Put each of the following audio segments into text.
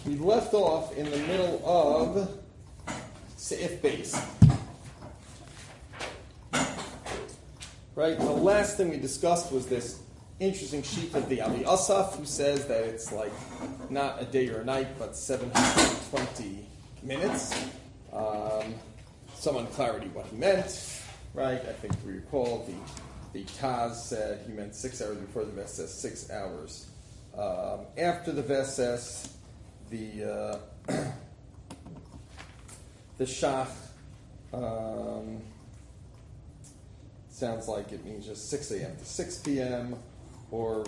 We left off in the middle of Seif Beis. Right? The last thing we discussed was this interesting sheet of the Ali Asaf, who says that it's like not a day or a night, but 720 minutes. Some unclarity what he meant, right? I think we recall the Taz said he meant 6 hours before the Veses, 6 hours after the Veses. The Shach sounds like it means just 6 a.m. to 6 p.m. or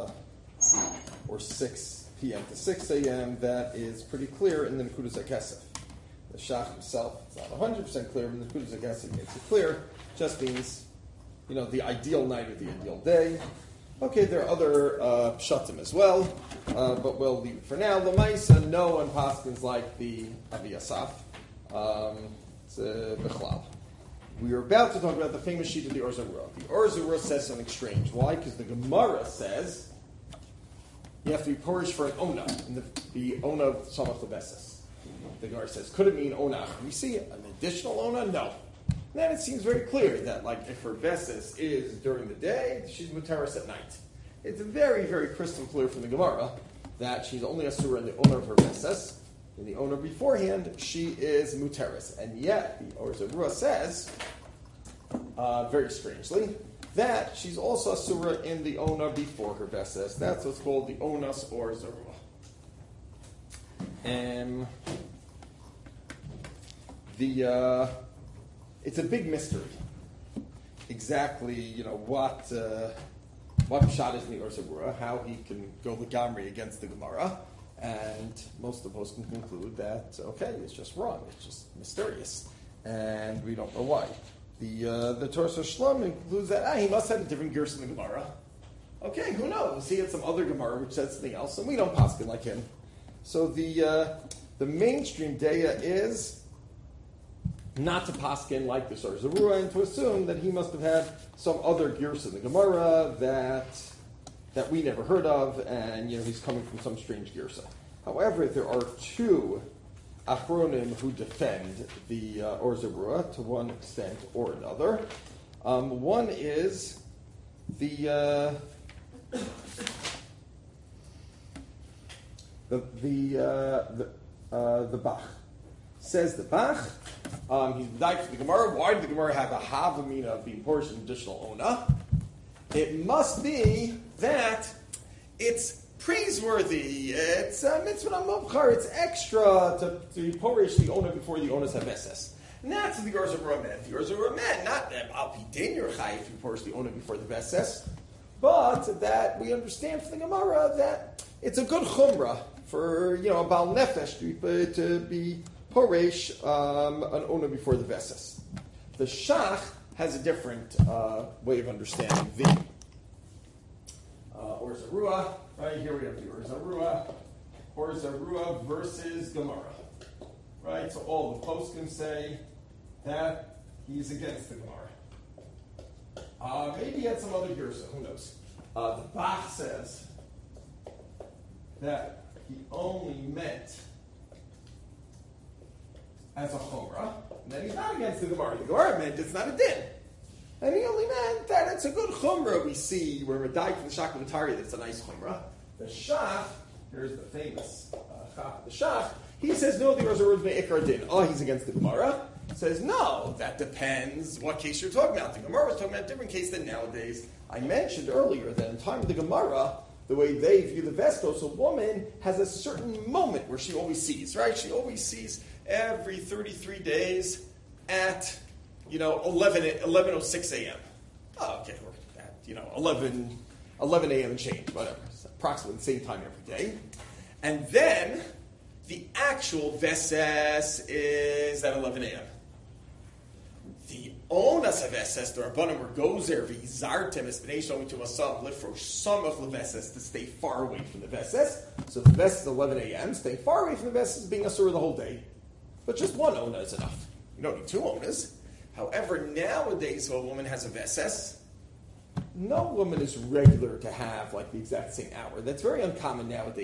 6 p.m. to 6 a.m. That is pretty clear in the Nekudas HaKesef. The Shach himself, it's not 100% clear, but the Nekudas HaKesef makes it clear. Just means, the ideal night or the ideal day. Okay, there are other pshatim as well, but we'll leave it for now. L'maisa, no one paskins like the Avi Asaf. It's Bechlal. We are about to talk about the famous sheet of the Or Zarua. The Or Zarua says something strange. Why? Because the Gemara says you have to be porish for an Ona, and the Ona of Samach Lebesis. The Gemara says, could it mean Ona? We see an additional Ona? No. And then it seems very clear that, if her Besis is during the day, she's Muteris at night. It's very, very crystal clear from the Gemara that she's only a surah in the owner of her Besis. In the owner beforehand, she is Muteris. And yet, the Or Zarua says, very strangely, that she's also a surah in the owner before her Besis. That's what's called the Onas Or Zarua. It's a big mystery. Exactly, what Pshat is in the Or Zarua, how he can go Lagamri against the Gemara, and most of us can conclude that, it's just wrong, it's just mysterious, and we don't know why. The Torah Shlom concludes that, he must have a different gears in the Gemara. Okay, who knows? He had some other Gemara which said something else, and we don't paskin like him. So the mainstream daya is not to paskin like the Or Zarua, and to assume that he must have had some other gears in the Gemara that we never heard of, and he's coming from some strange girsa. However, there are two achronim who defend the Or Zarua to one extent or another. One is the Bach. Says the Bach, he's died for the Gemara. Why did the Gemara have a havamina of being portion additional ona? It must be that it's praiseworthy. It's mitzvah mavchar. It's extra to be porish the ona before the onas have SS. And that's what the Or Zarua meant. The Or Zarua meant not that al pidin your chayv to be porish the ona before the SS, but that we understand from the Gemara that it's a good chumrah for a bal nefesh to be porish an ona before the Veses. The Shach has a different way of understanding the Or Zarua. Right here we have the Or Zarua versus Gemara. Right, so all the poskim say that he's against the Gemara. Maybe he had some other girsa, who knows? The Bach says that he only meant as a chumrah, and then he's not against the Gemara. The Gemara meant it's not a din. And he only meant that it's a good chumrah we see where we're dying from the Shach of Atari, that's a nice chumrah. The Shach, here's the famous Chaf, the Shach, he says, no, the Or Zarua is me'ikar din. He's against the Gemara. He says, no, that depends what case you're talking about. The Gemara was talking about a different case than nowadays. I mentioned earlier that in time of the Gemara, the way they view the Vestos, a woman has a certain moment where she always sees, right? She always sees every 33 days at, 11:06 a.m. Okay, we're at, 11 a.m. and change, whatever. It's approximately the same time every day. And then the actual Veses is at 11 a.m. The Onas of Veses, the Rabbanim were gozer v'izartem es b'nei shomim to masam lifrosh some of the Veses to stay far away from the Veses. So the Veses is 11 a.m. Staying far away from the Veses, being asur the whole day. But just one Ona is enough. You don't need two Onas. However, nowadays, if a woman has a Veses, no woman is regular to have the exact same hour. That's very uncommon nowadays.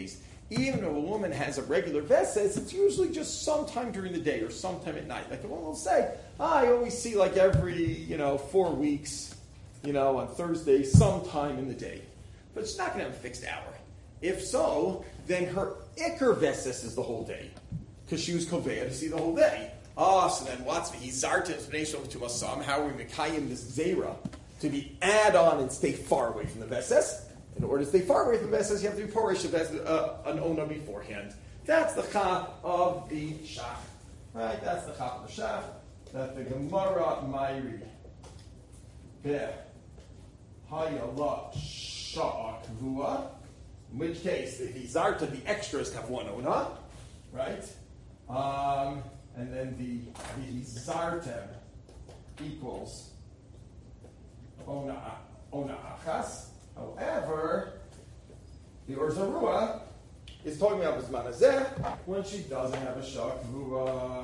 even if a woman has a regular veses, it's usually just sometime during the day or sometime at night. Like the woman will say, I always see like every 4 weeks, on Thursday, sometime in the day. But she's not going to have a fixed hour. If so, then her Iker veses is the whole day, because she was Kovea to see the whole day. So then what's V'hizarta to Masam? How are we Mekayim this Zera to be add on and stay far away from the veses? In order to stay far away from veses, you have to be porish an ona beforehand. That's the Cha of the Shach. Right? That's the Cha of the Shach. That the Gemara Mairi Beh Hayala Sha'a Kvua. In which case, the V'hizarta, the extras have one ona, right? And then the V'hizartem equals ona achas. However, the Orzarua is talking about Bisman Hazeh when she doesn't have a Shakvua.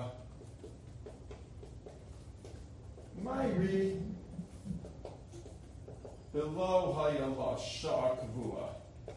Mayri below Hayala Shakvua.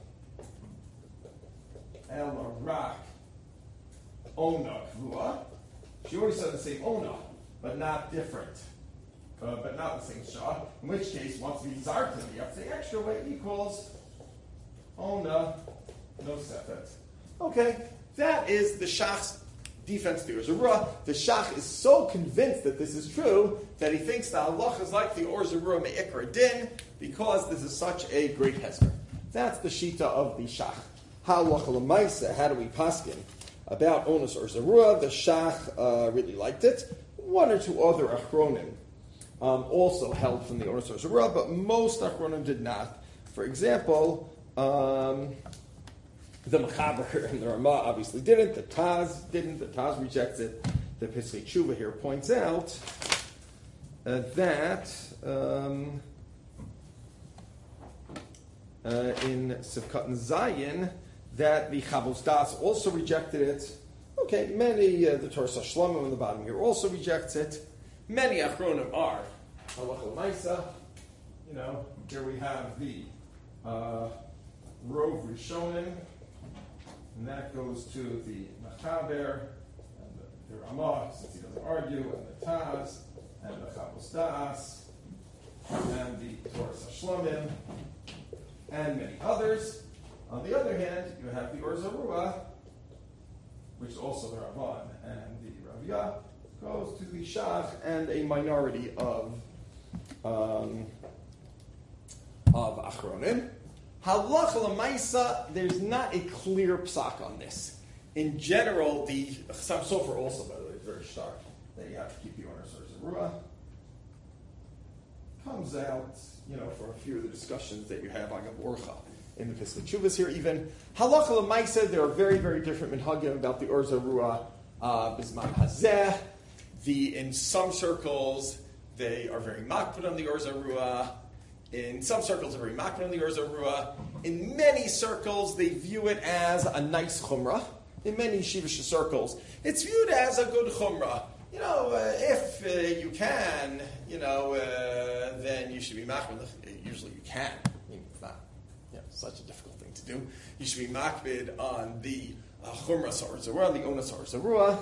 Ela Rak Ona Kvua. She already said the same Ona, but not different. But not the same Shah. In which case, once we Zarta, you have to say extra weight equals Ona, no Sefet. Okay, that is the Shach's defense to Orzarua. The Shach is so convinced that this is true that he thinks the halacha is like the Orzarua me'ikra din because this is such a great hester. That's the Shita of the Shach. Halacha l'maisa, how do we paskin about Onus Orzarua? The Shach really liked it. One or two other Achronim also held from the Onus Orzarua, but most Achronim did not. For example, the Mechaber and the Ramah obviously didn't. The Taz didn't. The Taz rejects it. The Pesach Tshuva here points out that in Sivkat and Zayin that the Chavos Das also rejected it. Okay, many, the Torah Shlomo on the bottom here also rejects it. Many Achronim are. Halacha L'maisa, here we have the Rov Rishonim, and that goes to the Mechaber, and the Ramah, since he doesn't argue, and the Taz, and the Chavos Das, and the Torah Shlomim, and many others. On the other hand, you have the Orzarua, which is also the Ramban, and the Raviyah, goes to the Shach and a minority of Achronim. Halacha l'maisa, there's not a clear psak on this. In general, the Chassam Sofer also, by the way, is very stark that you have to keep the Onus Orzarua. Comes out, for a few of the discussions that you have on Orcha in the Pesach Tshuvas here even. Halacha l'maisa, there are very, very different minhagim about the Orzarua Bisman Hazeh. In some circles, they are very makpid on the Orzarua. In some circles, they're very makpid on the Orzarua. In many circles, they view it as a nice chumrah. In many yeshivish circles, it's viewed as a good chumrah. If you can, then you should be makpid. Usually you can. It's not such a difficult thing to do. You should be makpid on the chumrah Orzarua, the onus Orzarua.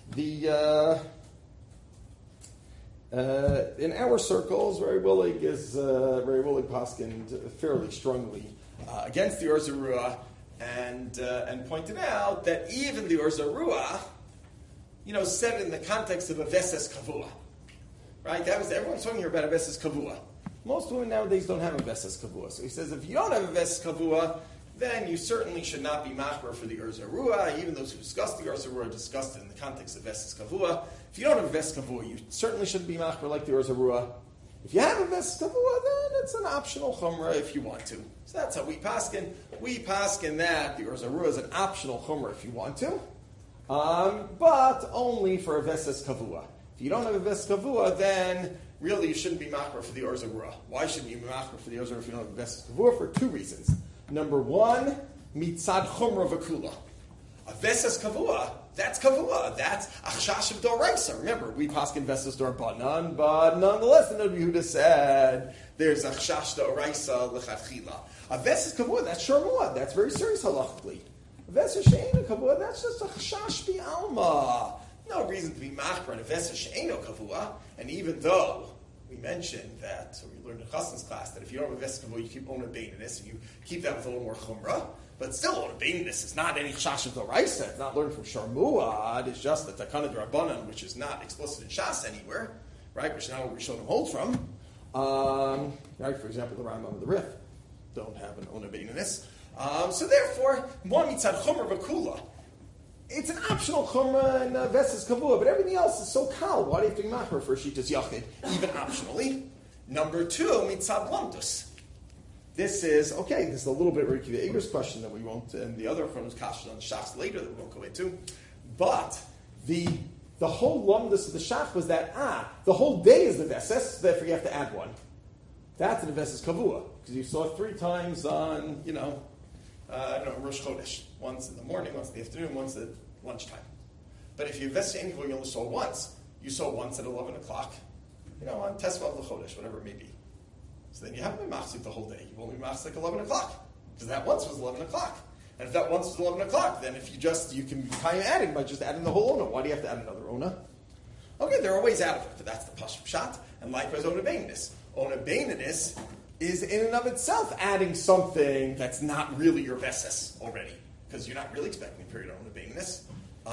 In our circles, Ray Willig paskined fairly strongly against the Orzarua, and pointed out that even the Orzarua, said in the context of a veses kavua, right? Everyone's talking here about a veses kavua. Most women nowadays don't have a veses kavua, so he says if you don't have a veses kavua, then you certainly should not be machmer for the Orzarua. Even those who discuss the Orzarua discussed it in the context of veses kavua. If you don't have a veses kavua, you certainly shouldn't be machmer like the Orzarua. If you have a veses kavua, then it's an optional chumrah if you want to. So that's how we paskin. We paskin that the Orzarua is an optional chumrah if you want to, but only for a veses kavua. If you don't have a veses kavua, then really you shouldn't be machmer for the Orzarua. Why shouldn't you be machmer for the Orzarua if you don't have a veses kavua? For two reasons. Number one, mitzad chumrah v'kula. A veses kavua, that's kavua. That's achshash of doraisa. Remember, we paskin veses dorbanan, but nonetheless, the Rabbi Yehuda said there's achshash doraisa lechatchila. A veses kavua, that's sharmuah. That's very serious halachically. A Vesa she'ena kavua, that's just a chashash bi'alma. No reason to be machmer on a vesa she'ena kavua. And even though we mentioned that, so we learned in Chassan's class, that if you don't have a vesa kavua, you keep ona beininus, and you keep that with a little more chumrah. But still, ona beininus is not any chashash of the Raisa. It's not learned from Sharmuad. It's just the Takana D'Rabbanan, which is not explicit in Shas anywhere, right? Which is not what Rishonim hold from. Right? For example, the Rambam and the Rif don't have an ona beininus. So therefore, one mitzad chumrah v'kula. It's an optional chumrah and vesas kavua, but everything else is so kal. Why do you have to be machmer for shitas yachid, even optionally? Number two, mitzad lamdus. This is, okay, this is a little bit Ricky the Eger's question that we won't, and the other one was kashed on the shachs later that we won't go into. But the whole lamdus of the shach was that, the whole day is the vesas, therefore you have to add one. That's the vesas kavua, because you saw it 3 times on, Rosh Chodesh. Once in the morning, once in the afternoon, once at lunchtime. But if you invest in anything, you only saw once. You saw once at 11 o'clock, on Tesvav L'Chodesh, whatever it may be. So then you haven't been machzik the whole day. You've only been machzik 11 o'clock. Because that once was 11 o'clock. And if that once was 11 o'clock, then if you can kind of adding by just adding the whole ona. Why do you have to add another ona? Okay, there are ways out of it, but that's the Pashut Pshat. And likewise, ona beininus. Ona beininus is in and of itself adding something that's not really your vesas already, because you're not really expecting a period of ona beininus.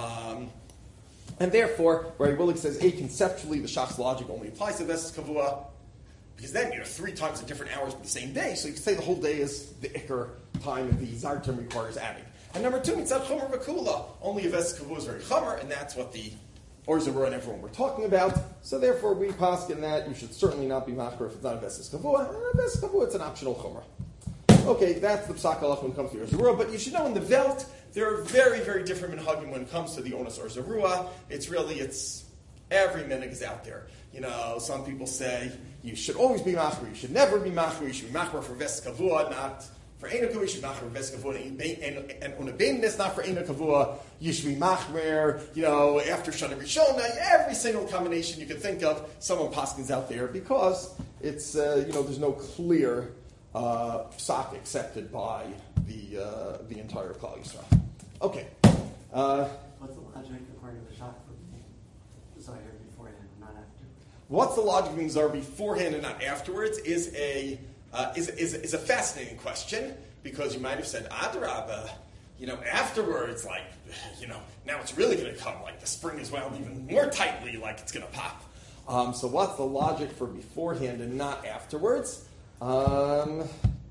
And therefore, Rabbi Willig says, conceptually, the shach's logic only applies to vesas kavua, because then 3 times at different hours of the same day, so you can say the whole day is the ikar time, and the zartum requires adding. And number 2, mitzad chomer v'kula, only a vesas kavua is very chomer, and that's what the Or Zerah and everyone we're talking about. So therefore, we paskin that you should certainly not be machmer if it's not a vesas kavua. And a vesas kavua, it's an optional chumrah. Okay, that's the psak halach when it comes to Zerah. But you should know in the Welt, there are very, very different minhagim when it comes to the onus or Zerah. It's every minhag is out there. Some people say you should always be machmer, you should never be machmer, you should be machmer for vesas kavua, not for Eina Kavua. You should be machmer for vesas kavua, and on a beininus, not for Eina Kavua. You should be machmer, after Shana Rishona, every single combination you can think of, someone paskins out there, because it's, there's no clear psak accepted by the entire Klal Yisrael. Okay. What's the logic according to the shach for being Zayir beforehand and not afterwards? What's the logic of being Zayir beforehand and not afterwards is a fascinating question, because you might have said, Adrabah, afterwards, now it's really going to come, like the spring is wound even more tightly, like it's going to pop. So what's the logic for beforehand and not afterwards? I'm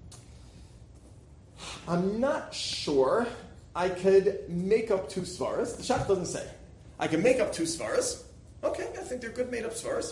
not sure. I could make up 2 svaras. The shach doesn't say. I can make up 2 svaras. Okay, I think they're good made up svaras.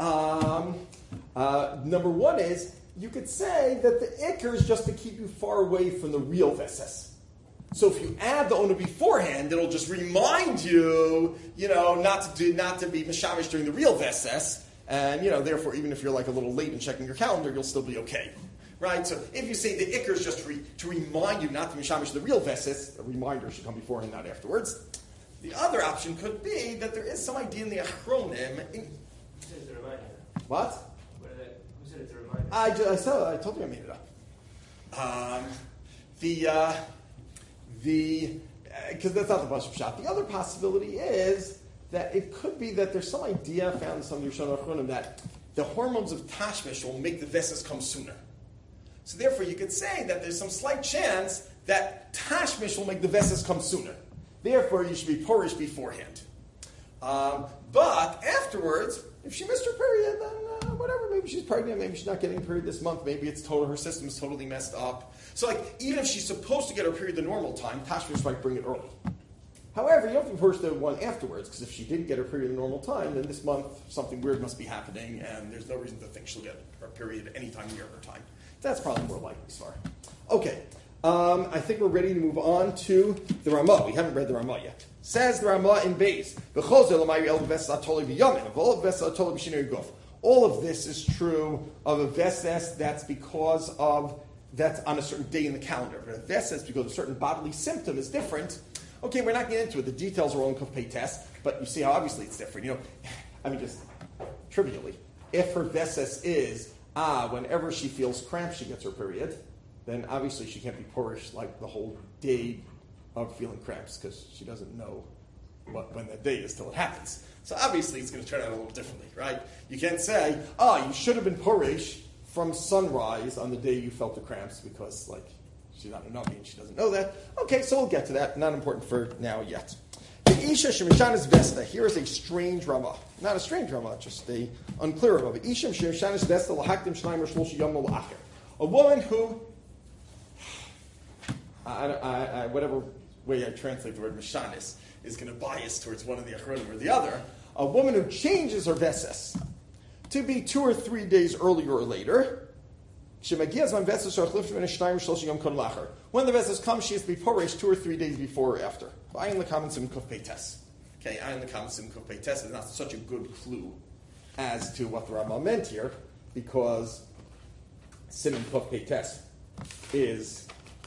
Number 1 is, you could say that the ikar is just to keep you far away from the real vesas. So if you add the ona beforehand, it'll just remind you, not to be mishamish during the real vesas, and therefore, even if you're a little late in checking your calendar, you'll still be okay, right? So if you say the ikar is just to remind you not to be mishamish the real vesas, a reminder should come beforehand, not afterwards. The other option could be that there is some idea in the achronim. Who said it's a reminder? What? Who said it's a reminder? I told you I made it up. Because that's not the Pashut Pshat. The other possibility is that it could be that there's some idea found in some Yeshon Achronim that the hormones of tashmish will make the vesas come sooner. So therefore, you could say that there's some slight chance that tashmish will make the vesas come sooner. Therefore, you should be porish beforehand. But afterwards, if she missed her period, then whatever. Maybe she's pregnant. Maybe she's not getting a period this month. Maybe it's her system is totally messed up. So, even if she's supposed to get her period the normal time, tashmish might bring it early. However, you don't have to push the one afterwards, because if she didn't get her period the normal time, then this month something weird must be happening, and there's no reason to think she'll get her period any time near her time. That's probably more likely, Svar. Okay. I think we're ready to move on to the Ramah. We haven't read the Ramah yet. Says the Ramah in Beis. All of this is true of a Veses that's on a certain day in the calendar. But a Veses, because a certain bodily symptom is different. Okay, we're not getting into it. The details are all in Kuf Pei Test, but you see how obviously it's different. Just trivially, if her Veses is, whenever she feels cramp, she gets her period, then obviously she can't be porish the whole day of feeling cramps because she doesn't know when that day is till it happens. So obviously it's going to turn out a little differently, right? You can't say, you should have been Puresh from sunrise on the day you felt the cramps because, like, she's not a Navi and she doesn't know that. Okay, so we'll get to that. Not important for now yet. The Isha Shemishanis Vesta. Here is a strange Rama. Not a strange Rama, just a unclear Rama. Isha Shemishanis Vesta Lahaktim Shnaimer Shloshi Yom Acher. A woman who, whatever way I translate the word Mishanis, is going to bias towards one of the Achronim or the other. A woman who changes her Veses to be 2 or 3 days earlier or later. When the Veses come, she has to be Poresh 2 or 3 days before or after. Ayin l'kamen sim kuf peites. Okay, ayin l'kamen sim kuf peites is not such a good clue as to what the Rambam meant here, because Simon kuf peites is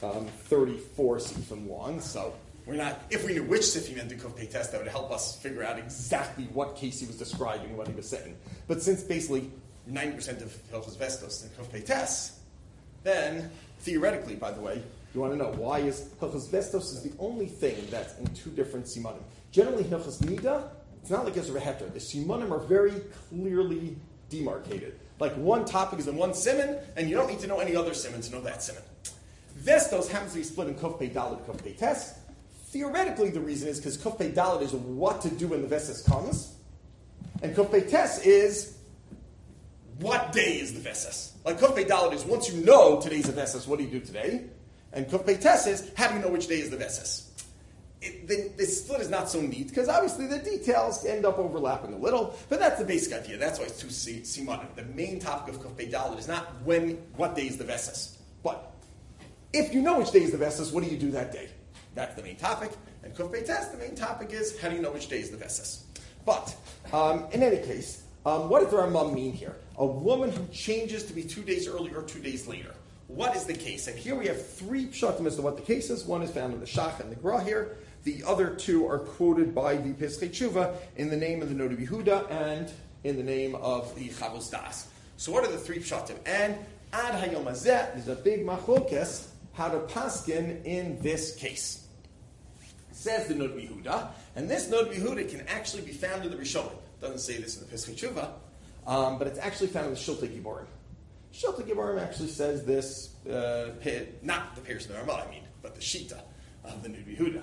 34 sifim long, so we're not. If we knew which sif meant in kuf peites, that would help us figure out exactly what case he was describing, what he was saying. But since basically 90% of Hilchos Vestos in kuf peites, then theoretically, by the way, you want to know why is Hilchos Vestos is the only thing that's in 2 different simanim. Generally, Hilchos Nida, it's not like Ezra Heter. The simanim are very clearly demarcated. Like one topic is in one siman, and you don't need to know any other siman to know that siman. Vestos happens to be split in Kuf Pei Dalet, Kuf Pei Tes. Theoretically, the reason is because Kuf Pei Dalet is what to do when the Veses comes, and Kuf Pei Tes is what day is the Veses. Like Kuf Pei Dalet is once you know today's the Veses, what do you do today? And Kuf Pei Tes is how do you know which day is the Veses? The split is not so neat because obviously the details end up overlapping a little, but that's the basic idea. That's why it's 2 simanim. The main topic of Kuf Pei Dalet is not what day is the Veses, but if you know which day is the Veses, what do you do that day? That's the main topic. And Kuf Pei Tes, the main topic is how do you know which day is the Veses? But in any case, what does the Rambam mean here? A woman who changes to be 2 days earlier or 2 days later. What is the case? And here we have 3 pshatim as to what the case is. One is found in the Shach and the Gra here. The other 2 are quoted by the Pesachei Tshuva in the name of the Noda B'Yehuda and in the name of the Chavos Das. So what are the 3 pshatim? And ad hayom hazeh, there's a big machlokes how to paskin in this case. Says the Noda B'Yehuda, and this Noda B'Yehuda can actually be found in the Rishonim. Doesn't say this in the Pesachei Tshuva, but it's actually found in the Shiltei Giborim. Shiltei Giborim actually says this, not the Peirush of the Rambam, I mean, but the Shita of the Noda B'Yehuda.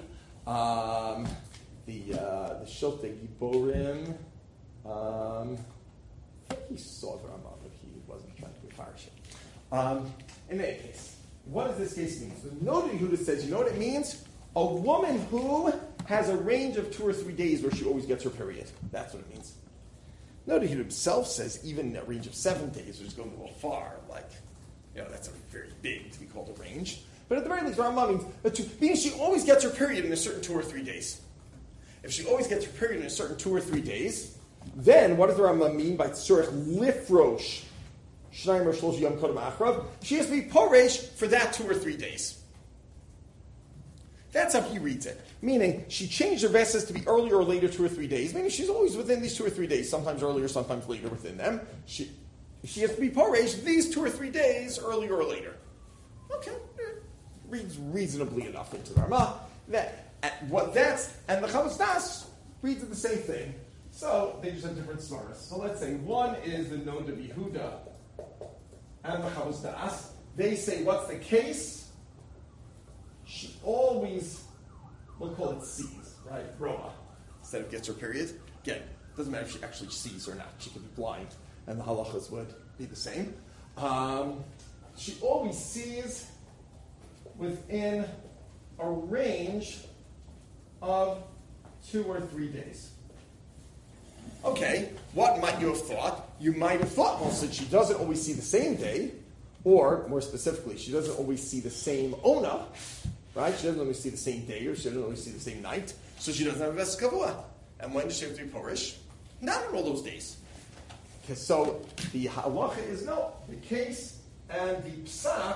The Shiltei Giborim, I think he saw the Rambam, but he wasn't trying to be fire. In any case, what does this case mean? So the Noda B'Yehuda says, you know what it means? A woman who has a range of 2 or 3 days where she always gets her period. That's what it means. Noda B'Yehuda himself says even a range of 7 days, which is going a little far, that's a very big to be called a range. But at the very least, Rambam means she always gets her period in a certain 2 or 3 days. If she always gets her period in a certain 2 or 3 days, then what does the Rambam mean by tzorech lifrosh shnayim shlosh yom kodem achrav? She has to be poresh for that 2 or 3 days. That's how he reads it. Meaning, she changed her Veses to be earlier or later 2 or 3 days. Meaning she's always within these 2 or 3 days, sometimes earlier, sometimes later within them. She has to be poresh these 2 or 3 days, earlier or later. Okay, reads reasonably enough into the Ramah. And the Chavos Das reads it the same thing. So they just have different svaras. So let's say one is the Noda B'Yehuda and the Chavos Das. They say, what's the case? She always, we'll call it sees, right? Roma, instead of gets her period. Again, doesn't matter if she actually sees or not. She could be blind, and the halachas would be the same. She always sees within a range of 2 or 3 days. Okay, what might you have thought? You might have thought, well, since she doesn't always see the same day, or more specifically, she doesn't always see the same ona, right? She doesn't always see the same day, or she doesn't always see the same night, so she doesn't have a Veses Kavua. And when does she have to be Porish? Not on all those days. Okay, so the halacha is no. The case and the psak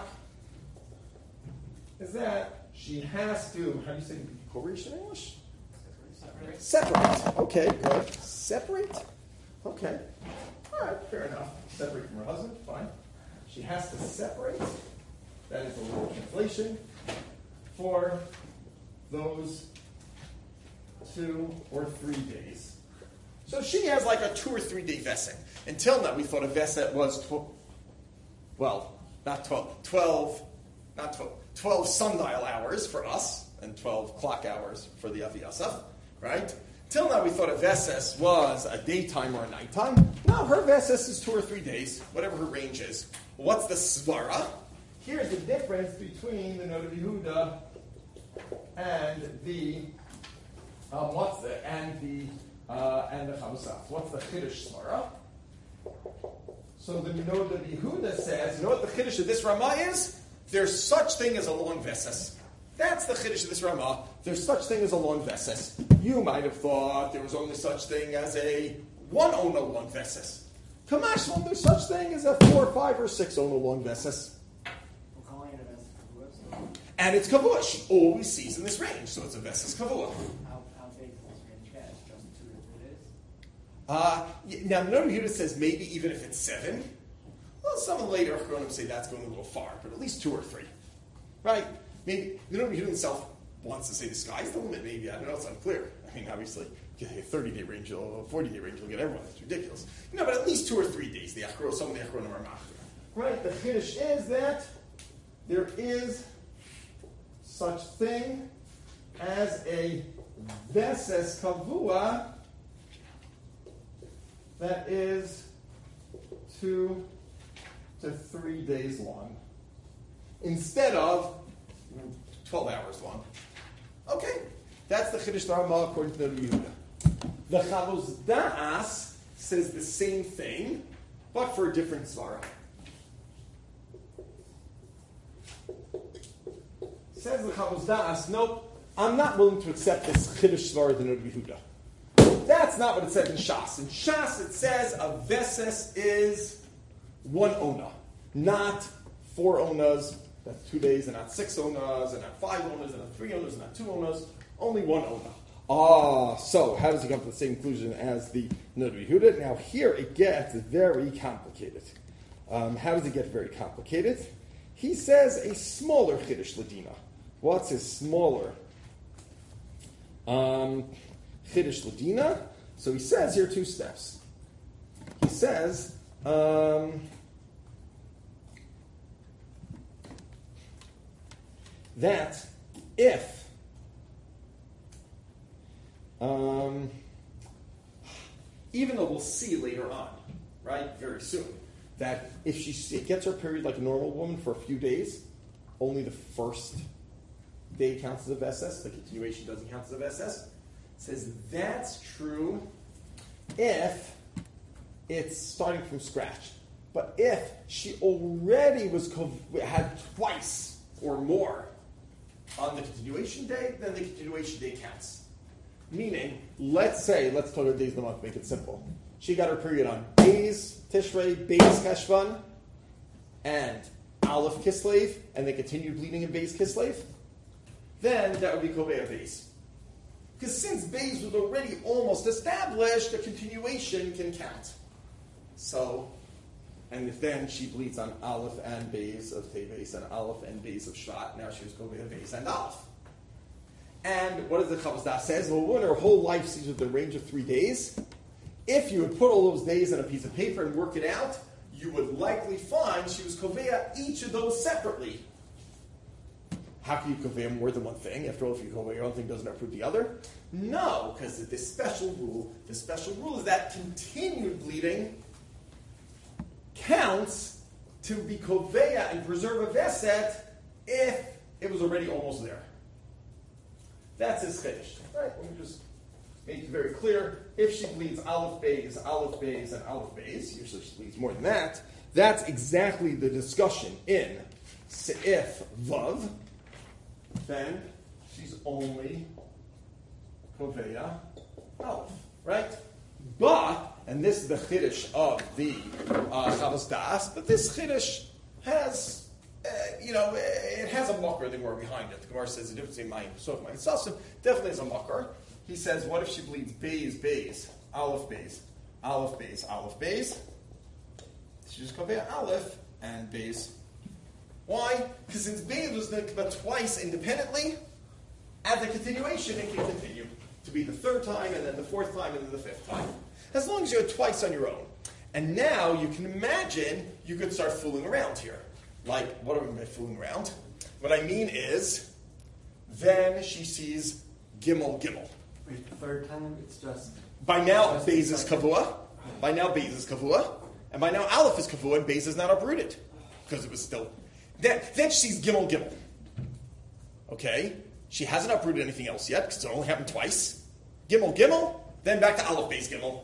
is that she has to, how do you say Porish in English? Separate. Okay, good. Separate? Okay. All right, fair enough. Separate from her husband, fine. She has to separate. That is the little translation for those 2 or 3 days. So she has like a 2 or 3 day vesset. Until now, we thought a vesset was 12 sundial hours for us, and 12 clock hours for the Avi Yosef, right? Till now, we thought a veses was a daytime or a nighttime. No, her veses is 2 or 3 days, whatever her range is. What's the svara? Here's the difference between the Noda Yehuda and the Chavosaf. What's the Chiddush svara? So the Noda Yehuda says, you know what the Chiddush of this Ramah is? There's such thing as a long veses. That's the Chiddush of this Ramah. There's such thing as a long veses. You might have thought there was only such thing as a 1 ona long veses. Kamash, well, there's such thing as a 4, 5, or 6 ona long veses. We're calling it a Vesses Kavua. And it's kavua. She always sees in this range, so it's a veses kavua. How big does this range get? Just 2 or 3 days? Now, Noda Yehuda says maybe even if it's 7. Well, some of the later Achronim say that's going a little far, but at least 2 or 3. Right? Maybe the Noda Yehuda himself wants to say the sky's the limit. Maybe, I don't know, it's unclear. I mean, obviously, you get a 30-day range, a 40-day range, you'll get everyone. It's ridiculous. No, but at least 2 or 3 days, some of the Achronim are machmir. Right? The Chiddush is that there is such thing as a veses kavua that is 2 to 3 days long, instead of 12 hours long. Okay, that's the Chiddush Ramah according to the Yehuda. The Chavos Da'as says the same thing, but for a different svara. Says the Chavos Da'as, nope, I'm not willing to accept this Chiddush svara of the Yehuda. That's not what it says in Shas. In Shas it says a veses is 1 ona, not 4 onas. That's 2 days, and not 6 onas, and not 5 onas, and not 3 onas, and not 2 onas. Only 1 ona. So how does he come to the same conclusion as the Noda Yehuda? Now here it gets very complicated. How does it get very complicated? He says a smaller Chiddush Ladina. What's his smaller Chiddush Ladina? So he says here 2 steps. He says, that if even though we'll see later on, right, very soon, that if she gets her period like a normal woman for a few days, only the first day counts as a veses, the continuation doesn't count as a veses. Says that's true if it's starting from scratch. But if she already had twice or more on the continuation day, then the continuation day counts. Meaning, let's talk about days of the month, make it simple. She got her period on Beis Tishrei, Beis Cheshvan, and Aleph Kislev, and they continued bleeding in Beis Kislev, then that would be Kovea Beis. Because since Beis was already almost established, the continuation can count. So, and if then she bleeds on Aleph and Beis of Teves, and Aleph and Beis of Shvat, now she was Kovea Beis and Aleph. And what does the Chavos Da'as says? Well, when her whole life sees with the range of 3 days, if you would put all those days on a piece of paper and work it out, you would likely find she was Kovea each of those separately. How can you Kovea more than one thing? After all, if you Kovea one thing, doesn't that prove the other? No, because of this special rule. The special rule is that continued bleeding counts to be Kovea and preserve a Veset if it was already almost there. That's his chiddush. Right? Let me just make it very clear. If she bleeds Aleph Beis, and Aleph usually she bleeds more than that, that's exactly the discussion in Seif Vav, then she's only Kovea Aleph. Right? But, and this is the chiddush of the Chavos Da'as, but this chiddush has it has a mucker, the Gemara behind it. The Gemara says the difference between Mayim Sof, Mayim Sasim definitely is a mucker. He says, what if she bleeds Beis, Aleph Beis, Aleph Beis, Aleph Beis? She just Kovea Aleph and Beis. Why? Because since Beis was about twice independently, as a continuation, it can continue to be the third time, and then the fourth time, and then the fifth time. As long as you had twice on your own. And now you can imagine you could start fooling around here. Like, what do I mean by fooling around? What I mean is, then she sees Gimel Gimel. Wait, the third time, it's just... By now, Beis is Kavua. By now, Beis is Kavua. And by now, Aleph is Kavua, and Beis is not uprooted. Because it was still... Then she sees Gimel Gimel. Okay? She hasn't uprooted anything else yet, because it only happened twice. Gimel Gimel, then back to Aleph Beis Gimel.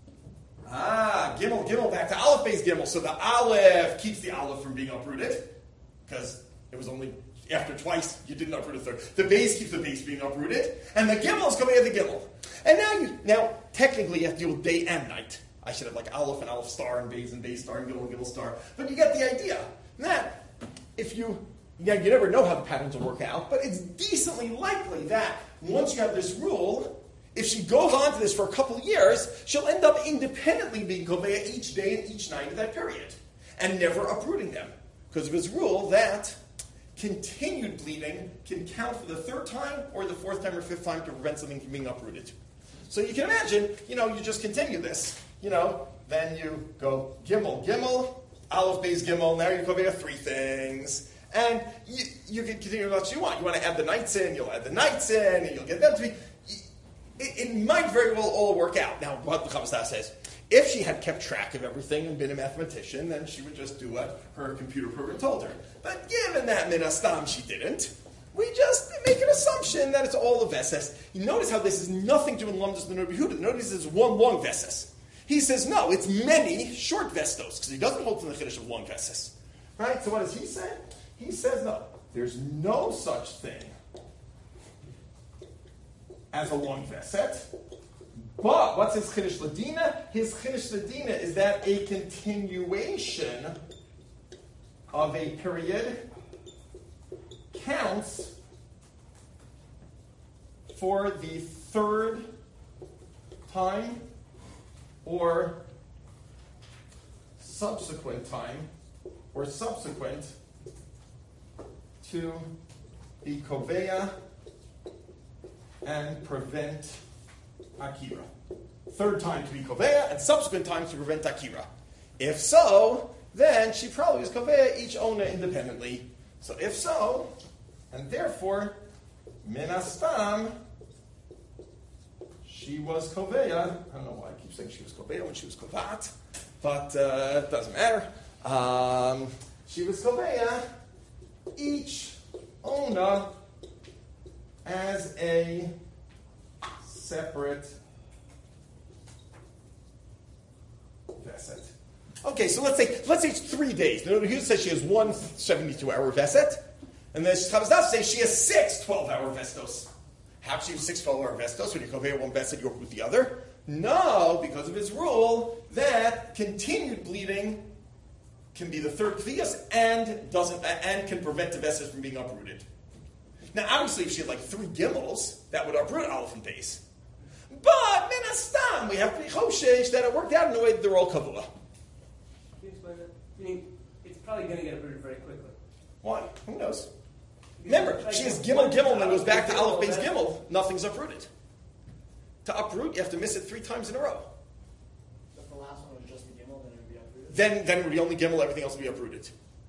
Gimel Gimel, back to Aleph Beis Gimel. So the Aleph keeps the Aleph from being uprooted, because it was only after twice you didn't uproot a third. The Beis keeps the Beis being uprooted, and the Gimel is coming at the Gimel. And now technically you have to deal with day and night. I should have like Aleph and Aleph star and Beis star and Gimel star. But you get the idea. That if you never know how the patterns will work out, but it's decently likely that once you have this rule, if she goes on to this for a couple of years, she'll end up independently being Koveya each day and each night of that period, and never uprooting them. Because of his rule that continued bleeding can count for the third time or the fourth time or fifth time to prevent something from being uprooted. So you can imagine, you just continue this, then you go Gimel, Gimel, Aleph, Beis, Gimel, now you Koveya three things. And you can continue what you want. You want to add the nights in, you'll add the nights in, and you'll get them to be... It might very well all work out. Now, what the Chavos Da'as says, if she had kept track of everything and been a mathematician, then she would just do what her computer program told her. But given that min hastam she didn't, we just make an assumption that it's all a veses. You notice how this is nothing to do with Lamdas the Rabbi Yehuda. Notice it's one long veses. He says, no, it's many short vestos, because he doesn't hold to the Chiddush of long veses. Right? So what does he say? He says, no, there's no such thing as a long veset. But what's his Chiddush Ladina? His Chiddush Ladina is that a continuation of a period counts for the third time or subsequent time or subsequent to be Koveya and prevent Akira. Third time to be Koveya and subsequent time to prevent Akira. If so, then she probably is Koveya each Ona independently. So if so, and therefore, min hastam, she was Koveya. I don't know why I keep saying she was Koveya when she was Kovat, but it doesn't matter. She was Koveya each Ona as a separate veset. Okay, so let's say it's 3 days. Now, he says she has one 72-hour veset, and then Chavos Da'as says she has 6 12-hour vestos. How she has 6 12-hour vestos when you convey one veset, you work with the other? No, because of his rule that continued bleeding can be the third kvias and can prevent the veset from being uprooted. Now, obviously, if she had like 3 gimels, that would uproot Aleph and Beis. But min hastam, we have to be choshesh that it worked out in a way that they're all kavua. Can you explain that? Meaning, it's probably going to get uprooted very quickly. Why? Who knows? Remember, she has gimel and then goes back to Aleph Beis Gimel. Nothing's uprooted. To uproot, you have to miss it 3 times in a row. If the last one was just the gimel, then it would be uprooted. Then it would be only gimel, everything else would be uprooted.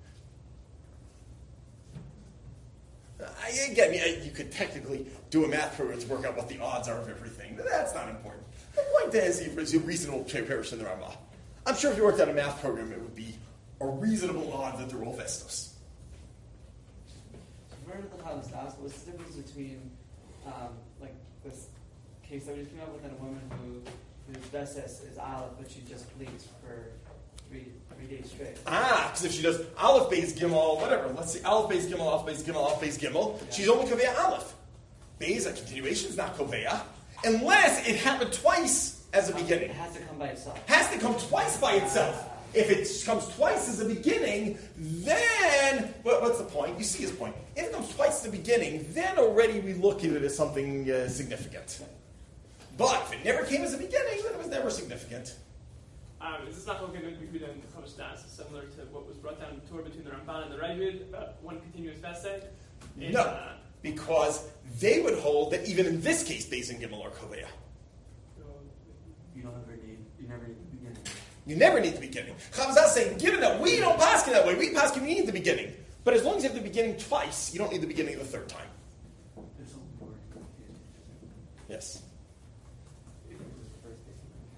Again, you could technically do a math program to work out what the odds are of everything, but that's not important. The point is a reasonable parish in the Ramah. I'm sure if you worked out a math program, it would be a reasonable odds that they're all vestos. Remember the Chavos Da'as, what's the difference between like this case that we just came up with in a woman whose veses is Aleph, but she just bleeds for three days straight? Because if she does Aleph Beis Gimel, whatever, let's see, Aleph Beis Gimel, Aleph Beis Gimel, Aleph Beis Gimel, she's only Koveya Aleph. Beis, a continuation, is not Koveya, unless it happened twice as a beginning. It has to come by itself. Has to come twice by itself. If it comes twice as a beginning, then, what's the point? You see his point. If it comes twice as the beginning, then already we look at it as something significant. But if it never came as a beginning, then it was never significant. Is this not okay to be then the Chavos Da'as is similar to what was brought down in Torah between the Ramban and the Ravid about one continuous vesed? No, because they would hold that even in this case, Beis and Gimel are Koveya. You never need the beginning. You never need the beginning. Chavazah is saying, given that we don't paskin that way, we paskin we need the beginning. But as long as you have the beginning twice, you don't need the beginning the third time. There's a more complicated. Yes. If it was the first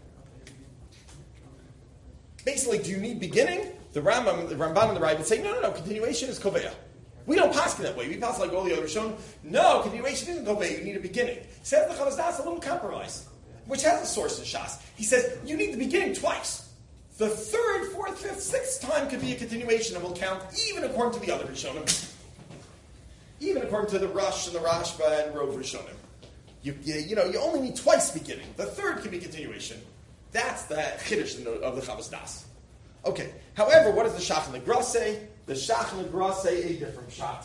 basic Basically, do you need beginning? The Ramban and the Rai would say, no, continuation is Koveya. We don't paskin that way. We pass like all the others shown. No, continuation isn't Koveya. You need a beginning. Says the Chavazah, a little compromise, which has a source in Shas. He says, you need the beginning twice. The third, fourth, fifth, sixth time could be a continuation and will count even according to the other Rishonim. Even according to the Rush and the Rashba and Rov Rishonim. You only need twice beginning. The third can be continuation. That's the Chiddush of the Chavos Das. Okay. However, what does the Shach and the Gra say? The Shach and the Gra say a different shot.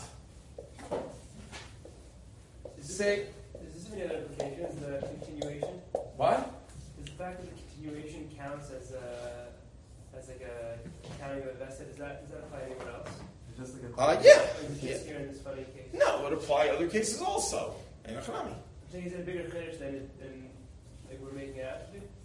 Does this have any other implications, the continuation? What? Does the fact that the continuation counts as like a counting of a vested, does that apply to anyone else? It's just like Yeah. Or is it just here in this funny case? No, it would apply to other cases also. And Achanami. I'm saying, is it a bigger chiddush than like we're making it out to be?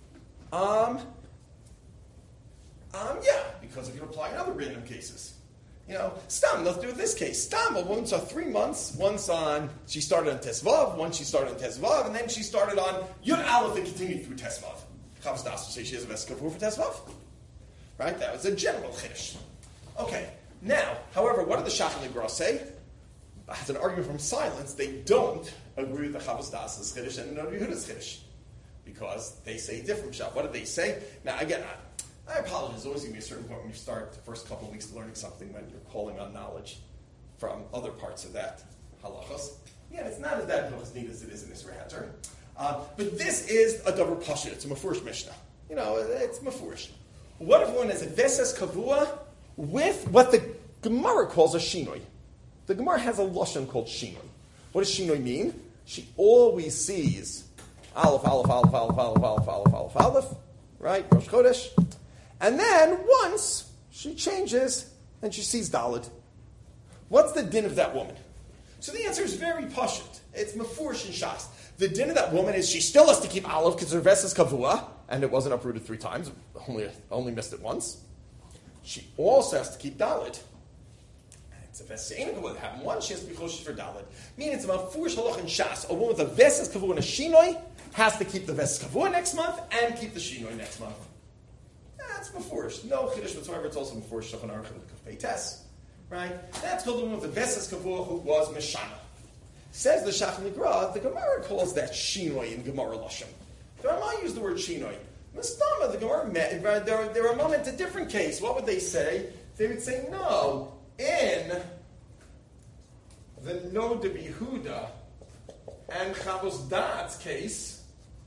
Yeah, because it can apply in other random cases. Stam, let's do it this case. Stam, a woman saw 3 months. She started on Tesvav, once she started on Tesvav, and then she started on Yud Aleph and continued through Tesvav. Chavos Das will say she has a Veskavur for Tesvav. Right? That was a general chiddush. Okay. Now, however, what did the Shach and the Gra say? As an argument from silence, they don't agree with the Chavos Das' chiddush and the Noda Yehuda's chiddush. Because they say different shot. What did they say? Now, again, I apologize. There's always going to be a certain point when you start the first couple of weeks learning something when you're calling on knowledge from other parts of that halachos. Yeah, it's not as bad as neat as it is in this Rehater. But this is a davar pashut. It's a mafurish mishnah. It's mafurish. What if one has a veses kavua with what the Gemara calls a shinoi? The Gemara has a lashon called shinoi. What does shinoi mean? She always sees Aleph, Aleph, Aleph, Aleph, Aleph, Aleph, Aleph, Aleph, Aleph, right? Rosh Chodesh. And then once she changes and she sees Daled. What's the din of that woman? So the answer is very pashut. It's mafurish in Shas. The din of that woman is she still has to keep Aleph because her ves is kavua, and it wasn't uprooted 3 times, only missed it once. She also has to keep Daled. It's a ves kavua that happened once, she has to be choshesh for Daled. Meaning it's a mafurish halach in Shas. A woman with a ves is kavua and a shinoi has to keep the ves kavua next month and keep the shinoi next month. That's mafurish. No chiddush whatsoever. It's also mafurish shulchan aruch of Peites. Right? That's called the one with the Veses Kavua who was Meshana. Says the Shach and the Gra, the Gemara calls that Shinoi in Gemara Lashon. The Ramah used the word Shinoi. Mistama, the Gemara met, there were moments, a different case. What would they say? They would say, no, in the Noda Yehuda and Chavos Da'at's case,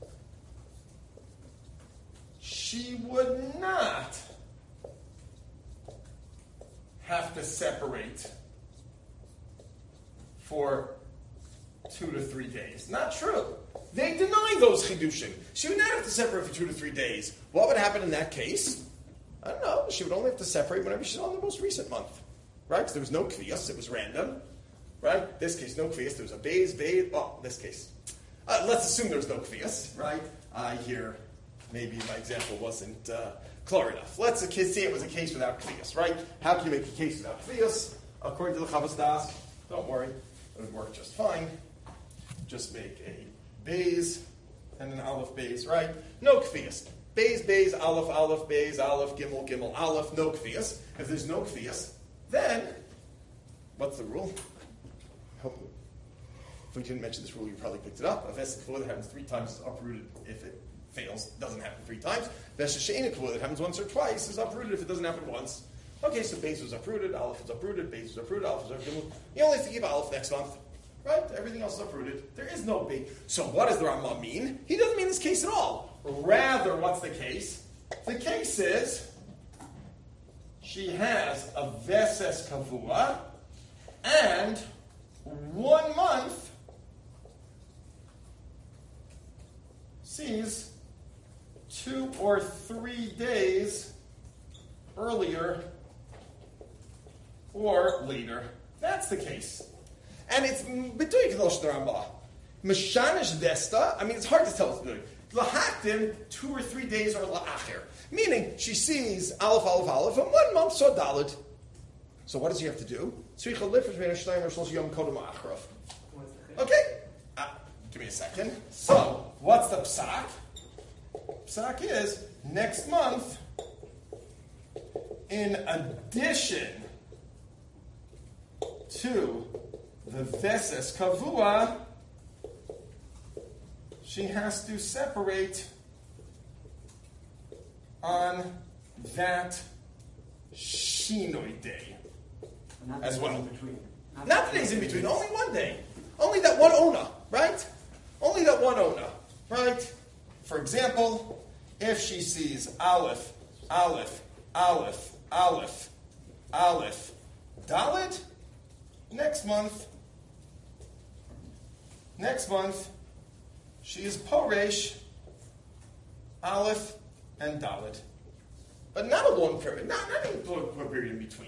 she would not have to separate for 2 to 3 days. Not true. They deny those chidushim. She would not have to separate for 2 to 3 days. What would happen in that case? I don't know. She would only have to separate whenever she's on the most recent month. Right? Because there was no kviyas. It was random. Right? This case, no kviyas. There was a beis. Oh, this case. Let's assume there was no kviyas. Right? Here, maybe my example wasn't clear enough. Let's see it was a case without kviyas. Right? How can you make a case without kviyas? According to the Chavos Das, don't worry. It would work just fine. Just make a beis and an aleph beis, right? No kfiyas. Beis, beis, aleph, aleph, beis, aleph, gimel, gimel, aleph, no kfiyas. If there's no kfiyas, then what's the rule? If we didn't mention this rule, you probably picked it up. A ves kavua that happens 3 times is uprooted if it fails. It doesn't happen 3 times. Ves she'eina kavua that happens once or twice is uprooted if it doesn't happen once. Okay, so beis was uprooted, aleph was uprooted, beis was uprooted, aleph was uprooted. You only have to keep aleph next month. Right? Everything else is uprooted. There is no big. So what does the Rambam mean? He doesn't mean this case at all. Rather, what's the case? The case is she has a veses kavua and 1 month sees 2 or 3 days earlier or later. That's the case. And it's B'tui Kedosh Rambah. Meshanish Vesta, I mean, it's hard to tell what's B'tui. Lahaktim, 2 or 3 days or La'acher. Meaning, she sees Aleph, Aleph, Aleph, and 1 month saw Dalet. So what does she have to do? What's the Okay, give me a second. So, what's the psak? Psak is, next month, in addition to the Veses Kavua, she has to separate on that Shinoi day. Not As the well. days in between. Not the days in between, only one day. Only that one ona, right? Only that one ona, right? For example, if she sees Aleph, Aleph, Aleph, Aleph, Aleph, Dalet, next month, she is Poresh, Aleph, and Dalet. But not a long period, not a long period in between.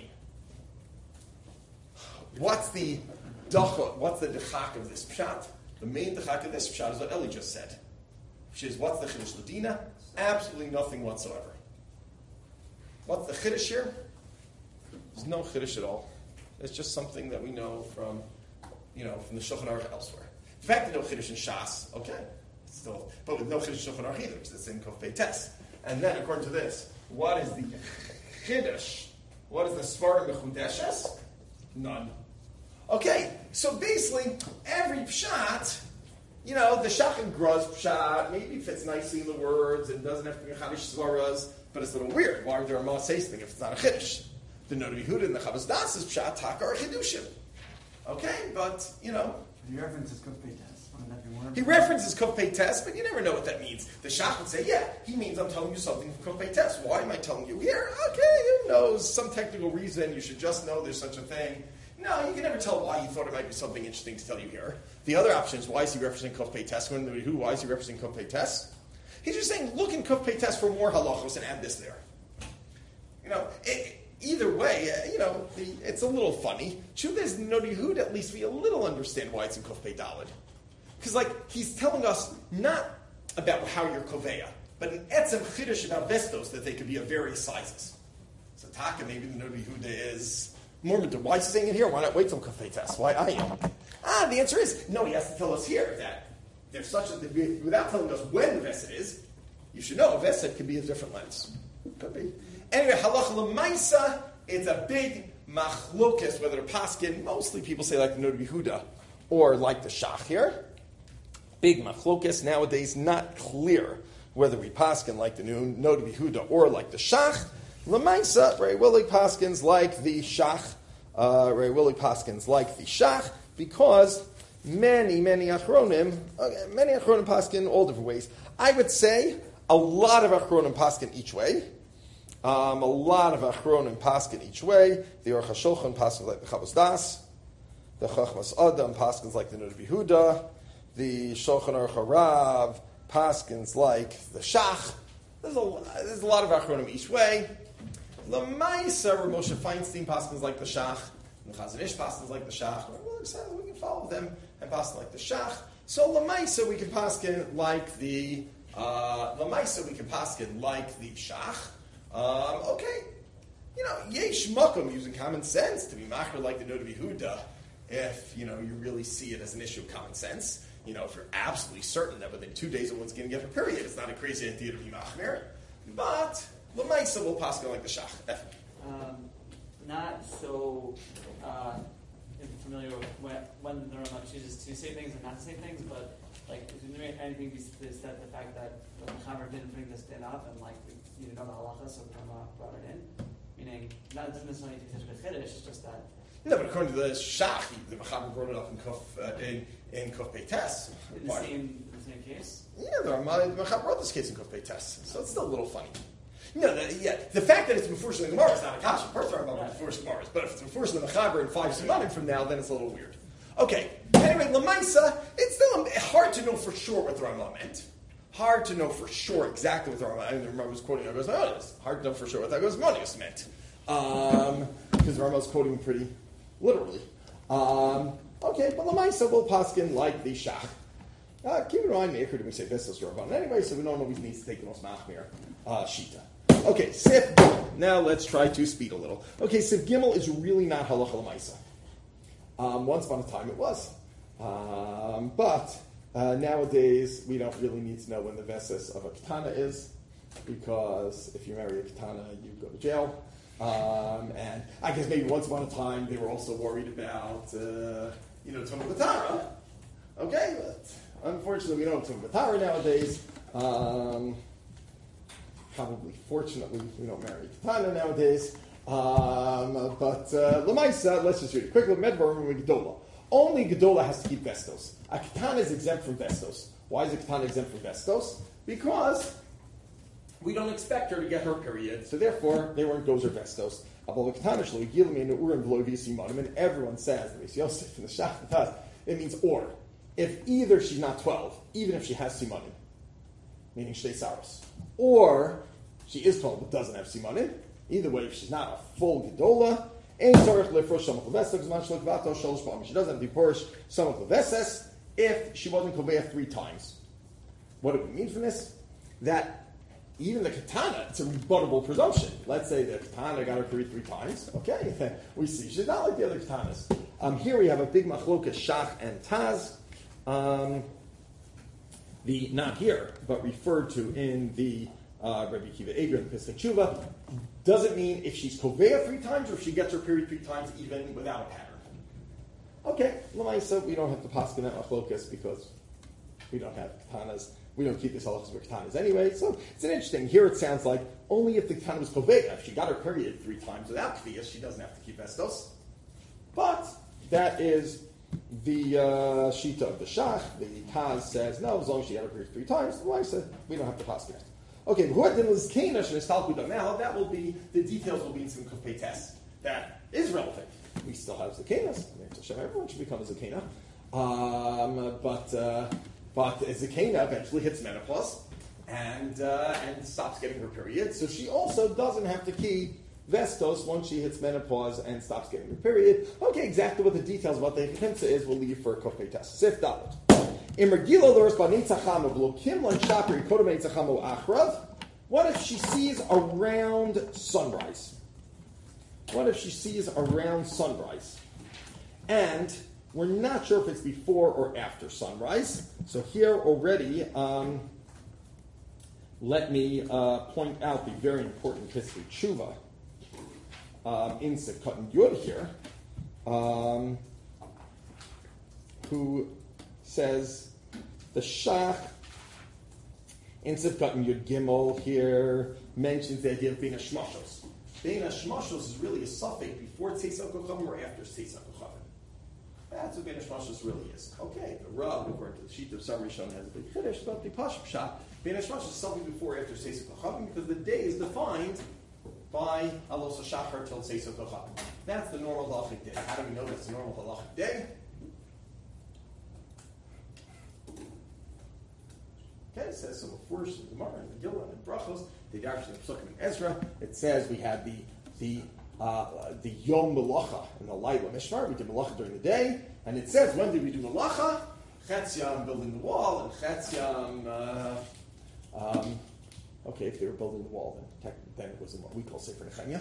What's the dechak of this pshat? The main dechak of this pshat is what Eli just said. Which is, what's the chiddush ladina? Absolutely nothing whatsoever. What's the chiddush here? There's no chiddush at all. It's just something that we know from the Shulchan Aruch elsewhere. In fact, no chiddush in Shas, okay, still, but with no chiddush in Shulchan Aruch either, because it's in Kof Beites. And then, according to this, what is the chiddush? What is the svarim mechudeshes? None. Okay, so basically, every pshat, the Shach and Graz pshat maybe fits nicely in the words and doesn't have to be Chadish Svaras, but it's a little weird. Why would the Ramah say something if it's not a Chiddush? The Noda Yehuda and the Chavos Das's pshat taka are Chidushim. Okay, but, He references Kuf Beites. Wouldn't that be more? He references Kuf Beites, but you never know what that means. The Shach would say, yeah, he means I'm telling you something from Kuf Beites. Why am I telling you here? Okay, who knows? Some technical reason. You should just know there's such a thing. No, you can never tell why he thought it might be something interesting to tell you here. The other option is, why is he referencing Kuf Beites? Why is he referencing Kuf Beites? He's just saying, look in Kuf Beites for more halachos and add this there. Either way, it's a little funny. Truth is, Noda Yehuda, at least we a little understand why it's in Kuf Beit Daled. Because, he's telling us not about how you're koveya, but an etzem chiddush about vestos, that they could be of various sizes. So taka, maybe the Noda Yehuda is more, why is he saying it here? Why not wait till Kuf Beites? Why I am? The answer is, no, he has to tell us here that there's such a, without telling us when the Vesed is, you should know a Vesed could be a different lens. Could be. Anyway, halacha l'maisa, it's a big machlokes, whether to paskin, mostly people say like the Noda Yehuda, or like the Shach here. Big machlokes, nowadays not clear whether we paskin like the Noda Yehuda or like the Shach. L'maisa, Ray Willie paskins like the Shach, because many achronim paskin all different ways. I would say a lot of achronim paskin each way. The Aruch HaShulchan paskin like the Chavos Das. The Chachmas Adam paskins like the Noda Yehuda. The Shulchan Aruch HaRav paskins like the Shach. There's a lot of achronim each way. L'maisa, Rav Moshe Feinstein paskins like the Shach. The Chazon Ish paskins like the Shach. We're excited we can follow them and paskin like the Shach. So l'maisa we can paskin like the Shach. Okay, yesh makom, using common sense to be machar like the Noda Yehuda, if you really see it as an issue of common sense. If you're absolutely certain that within 2 days a woman's going to get her period, it's not a crazy idea to be machmir. But l'maisa will paskin like the Shach. Not so familiar with when the Rambam chooses to say things and not to say things, but is there anything to set the fact that the Mechaber didn't bring this din up and you know the halacha, so the Rambam brought it in? Meaning, not doesn't necessarily take such a chiddush, it's just that. No, but according to the Shach, the Mechaber brought it up in Kuf Beites. In the same case? Yeah, the Mechaber brought this case in Kuf Beites, so it's still a little funny. The fact that it's Mefush in the Gemara is not a kasha. First, we're about Mefush Gemara, but if it's Mefush in the Mechaber in 5 simanim from now, then it's a little weird. Okay. Anyway, Lamaisa, it's still hard to know for sure what the Rambam meant. Hard to know for sure exactly what the Rambam. I remember was quoting. I goes, no, it's hard to know for sure what that goes Monius meant, because the Rambam was quoting pretty literally. Okay, but Lamaisa will paskin like the Shach. Keep in mind, Me'ikr didn't say Vestos Yorban anyway, so we don't always need to take the most Machmir Shita. Okay, Sif Gimel. Now let's try to speed a little. Okay, Sif Gimel is really not Halacha Lamaisa. Once upon a time it was. But nowadays we don't really need to know when the Vesis of a Katana is, because if you marry a Katana, you go to jail. And I guess maybe once upon a time they were also worried about, Tumah B'Tara. Okay, but unfortunately we don't have Tumah B'Tara nowadays. Probably, fortunately, we don't marry Katana nowadays. But Lamaisa, let's just read it quickly. Medvar and Gedola. Only Gedola has to keep Vestos. A Katana is exempt from Vestos. Why is a Katana exempt from Vestos? Because we don't expect her to get her period, so therefore they weren't Gozer Vestos. And everyone says, Yosef in the Shach, it means or. If either she's not 12, even if she has Simanim, meaning Shtei Saros, or she is 12 but doesn't have Simanim, either way, if she's not a full Gedola, she doesn't have the Purish Samach Leveses if she wasn't Koveah 3 times. What do we mean from this? That even the Katana, it's a rebuttable presumption. Let's say the Katana got her period 3 times. Okay, we see she's not like the other Katanas. Here we have a big machlokas Shach and Taz. The not here, but referred to in the Rabbi Akiva Eiger and Pesach Tshuva, doesn't mean if she's Koveah 3 times or if she gets her period 3 times even without a pattern. Okay, Lamaisa, we don't have to paskin that machlokas because we don't have Katanas. We don't keep these halachas with Katanas anyway. So it's an interesting. Here it sounds like only if the Katana was Koveah, if she got her period 3 times without Kviyas, she doesn't have to keep Vestos. But that is the Shita of the Shach. The Taz says, no, as long as she got her period 3 times, the wife said, we don't have to paskin it. Okay, now that will be, the details will be in some Kufay tests. That is relevant. We still have Zakenas. Everyone should become a Zakena. But Zakena eventually hits menopause and stops getting her period. So she also doesn't have to keep Vestos once she hits menopause and stops getting her period. Okay, exactly what the details about the Hekimsa is, we'll leave for a Kufay test. Sif Dalet. What if she sees around sunrise? What if she sees around sunrise? And we're not sure if it's before or after sunrise. So here already, let me point out the very important Pesach Tshuva in Sefkat and Yud here, who says the Shach in Sefkat and Yud Gimel here mentions the idea of Bein HaShmashos. Bein HaShmashos is really a suffix before Tzeis HaKochavim or after Tzeis HaKochavim. That's what Bein HaShmashos really is. Okay, the Rav, according to the sheet of Summary Shon, has a big Kiddush about the Pashut Shot. Bein HaShmashos is something before or after Tzeis HaKochavim because the day is defined by Alos HaShachar till Tzeis HaKochavim. That's the normal halachic day. How do we know that's the normal halachic day? Okay, it says so before the Gemara and the Gillah and Brachos, the Darsh and Psukim and Ezra. It says we had the Yom Melacha and the Laila Mishmar. We did Melacha during the day, and it says when did we do Melacha? Chetziam building the wall, and Chetziam. Okay, if they were building the wall, then it was in what we call Sefer Nehemiah.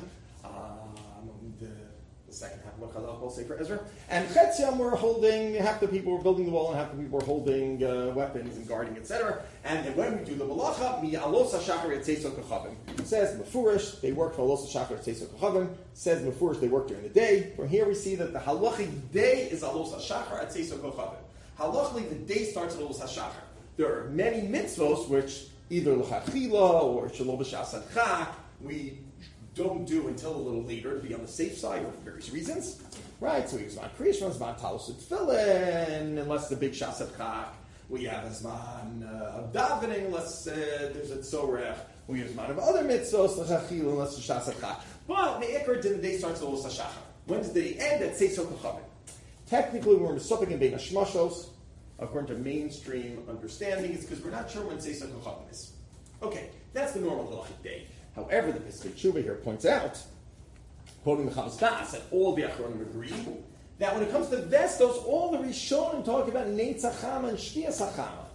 The second half of Melacha called Sefer Ezra, and Chetziam were holding. Half the people were building the wall, and half the people were holding weapons and guarding, etc. And then when we do the Melacha, mi Alos HaShachar et Tzeis HaKochavim. It says Mefurish they work for Alos HaShachar et Tzeis HaKochavim. Says Mefurish they work during the day. From here we see that the halachic day is Alos HaShachar et Tzeis HaKochavim. Halachically the day starts at Alos HaShachar. There are many mitzvos which either l'chachila or shalom b'shas adcha we don't do until a little later to be on the safe side for various reasons. Right, so we use Zman Kriya, Zman Talus Tefillin, unless the big Shas Adchak. We have a Zman of davening, unless there's a Tzorech. We use Zman of other mitzvos, l'chachil, unless the Shas Adchak. But the Ikar the day starts at Los HaShachar. When does the day end? At Tzeis HaKochavim. Technically, we're Mesopik and Bein HaShmashos, according to mainstream understanding, it's because we're not sure when Tzeis HaKochavim is. Okay, that's the normal halachic day. However, the Pesach Tshuva here points out, quoting the Chavos Das, that all the Achronim agree that when it comes to Vestos, all the Rishonim talk about Netzach Chama and Shtias HaChama.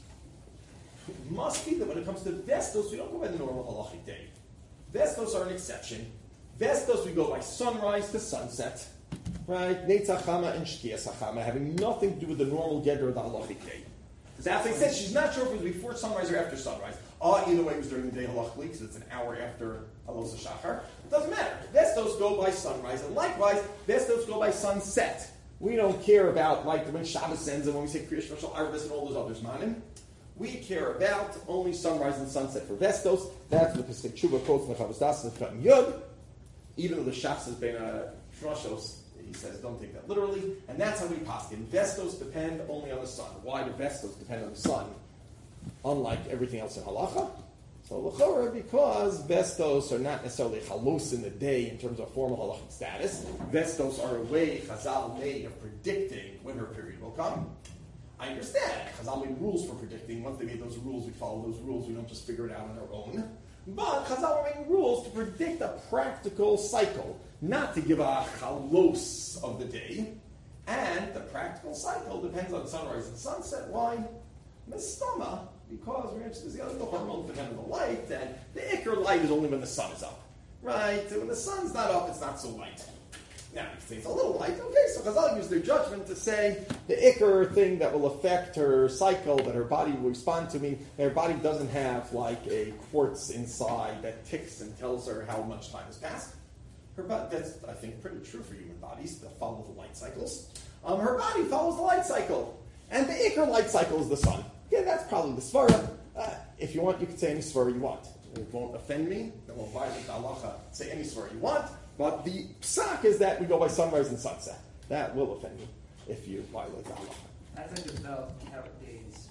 It must be that when it comes to Vestos, we don't go by the normal halachic day. Vestos are an exception. Vestos, we go by sunrise to sunset. Right? Netzach Chama and Shtias HaChama, having nothing to do with the normal Gedra of the halachic day. Because after they said she's not sure if it was before sunrise or after sunrise. Either way, it was during the day halachically, because it's an hour after Alos HaShachar. It doesn't matter. Vestos go by sunrise, and likewise, Vestos go by sunset. We don't care about like when Shabbos ends and when we say Kriya Shmashal Arvis and all those others, manim. We care about only sunrise and sunset for Vestos. That's what the Pesach Tshuva quotes in the Chavos Das and Chattam Yud. Even though the Shach has been a Shmashos, he says don't take that literally. And that's how we paskin. Vestos depend only on the sun. Why do Vestos depend on the sun? Unlike everything else in halacha. So l'chora, because Vestos are not necessarily halos in the day in terms of formal halachic status. Vestos are a way Chazal made of predicting when her period will come. I understand. Chazal made rules for predicting. Once they made those rules, we follow those rules. We don't just figure it out on our own. But Chazal were making rules to predict a practical cycle, not to give a chalos of the day. And the practical cycle depends on sunrise and sunset. Why? Mistama, because we're interested in the hormones depend on the light, and the ikr light is only when the sun is up. Right? And when the sun's not up, it's not so light. Now, you can say it's a little light. Okay, so Chazal use their judgment to say the ikr thing that will affect her cycle, that her body will respond to me, her body doesn't have like a quartz inside that ticks and tells her how much time has passed. Her body, that's, I think, pretty true for human bodies. They'll follow the light cycles. Her body follows the light cycle. And the ikr light cycle is the sun. Yeah, that's probably the svara. If you want, you can say any svara you want. It won't offend me. It won't violate the halacha. Say any svara you want. But the psak is that we go by sunrise and sunset. That will offend me if you violate the halacha. As I develop count days,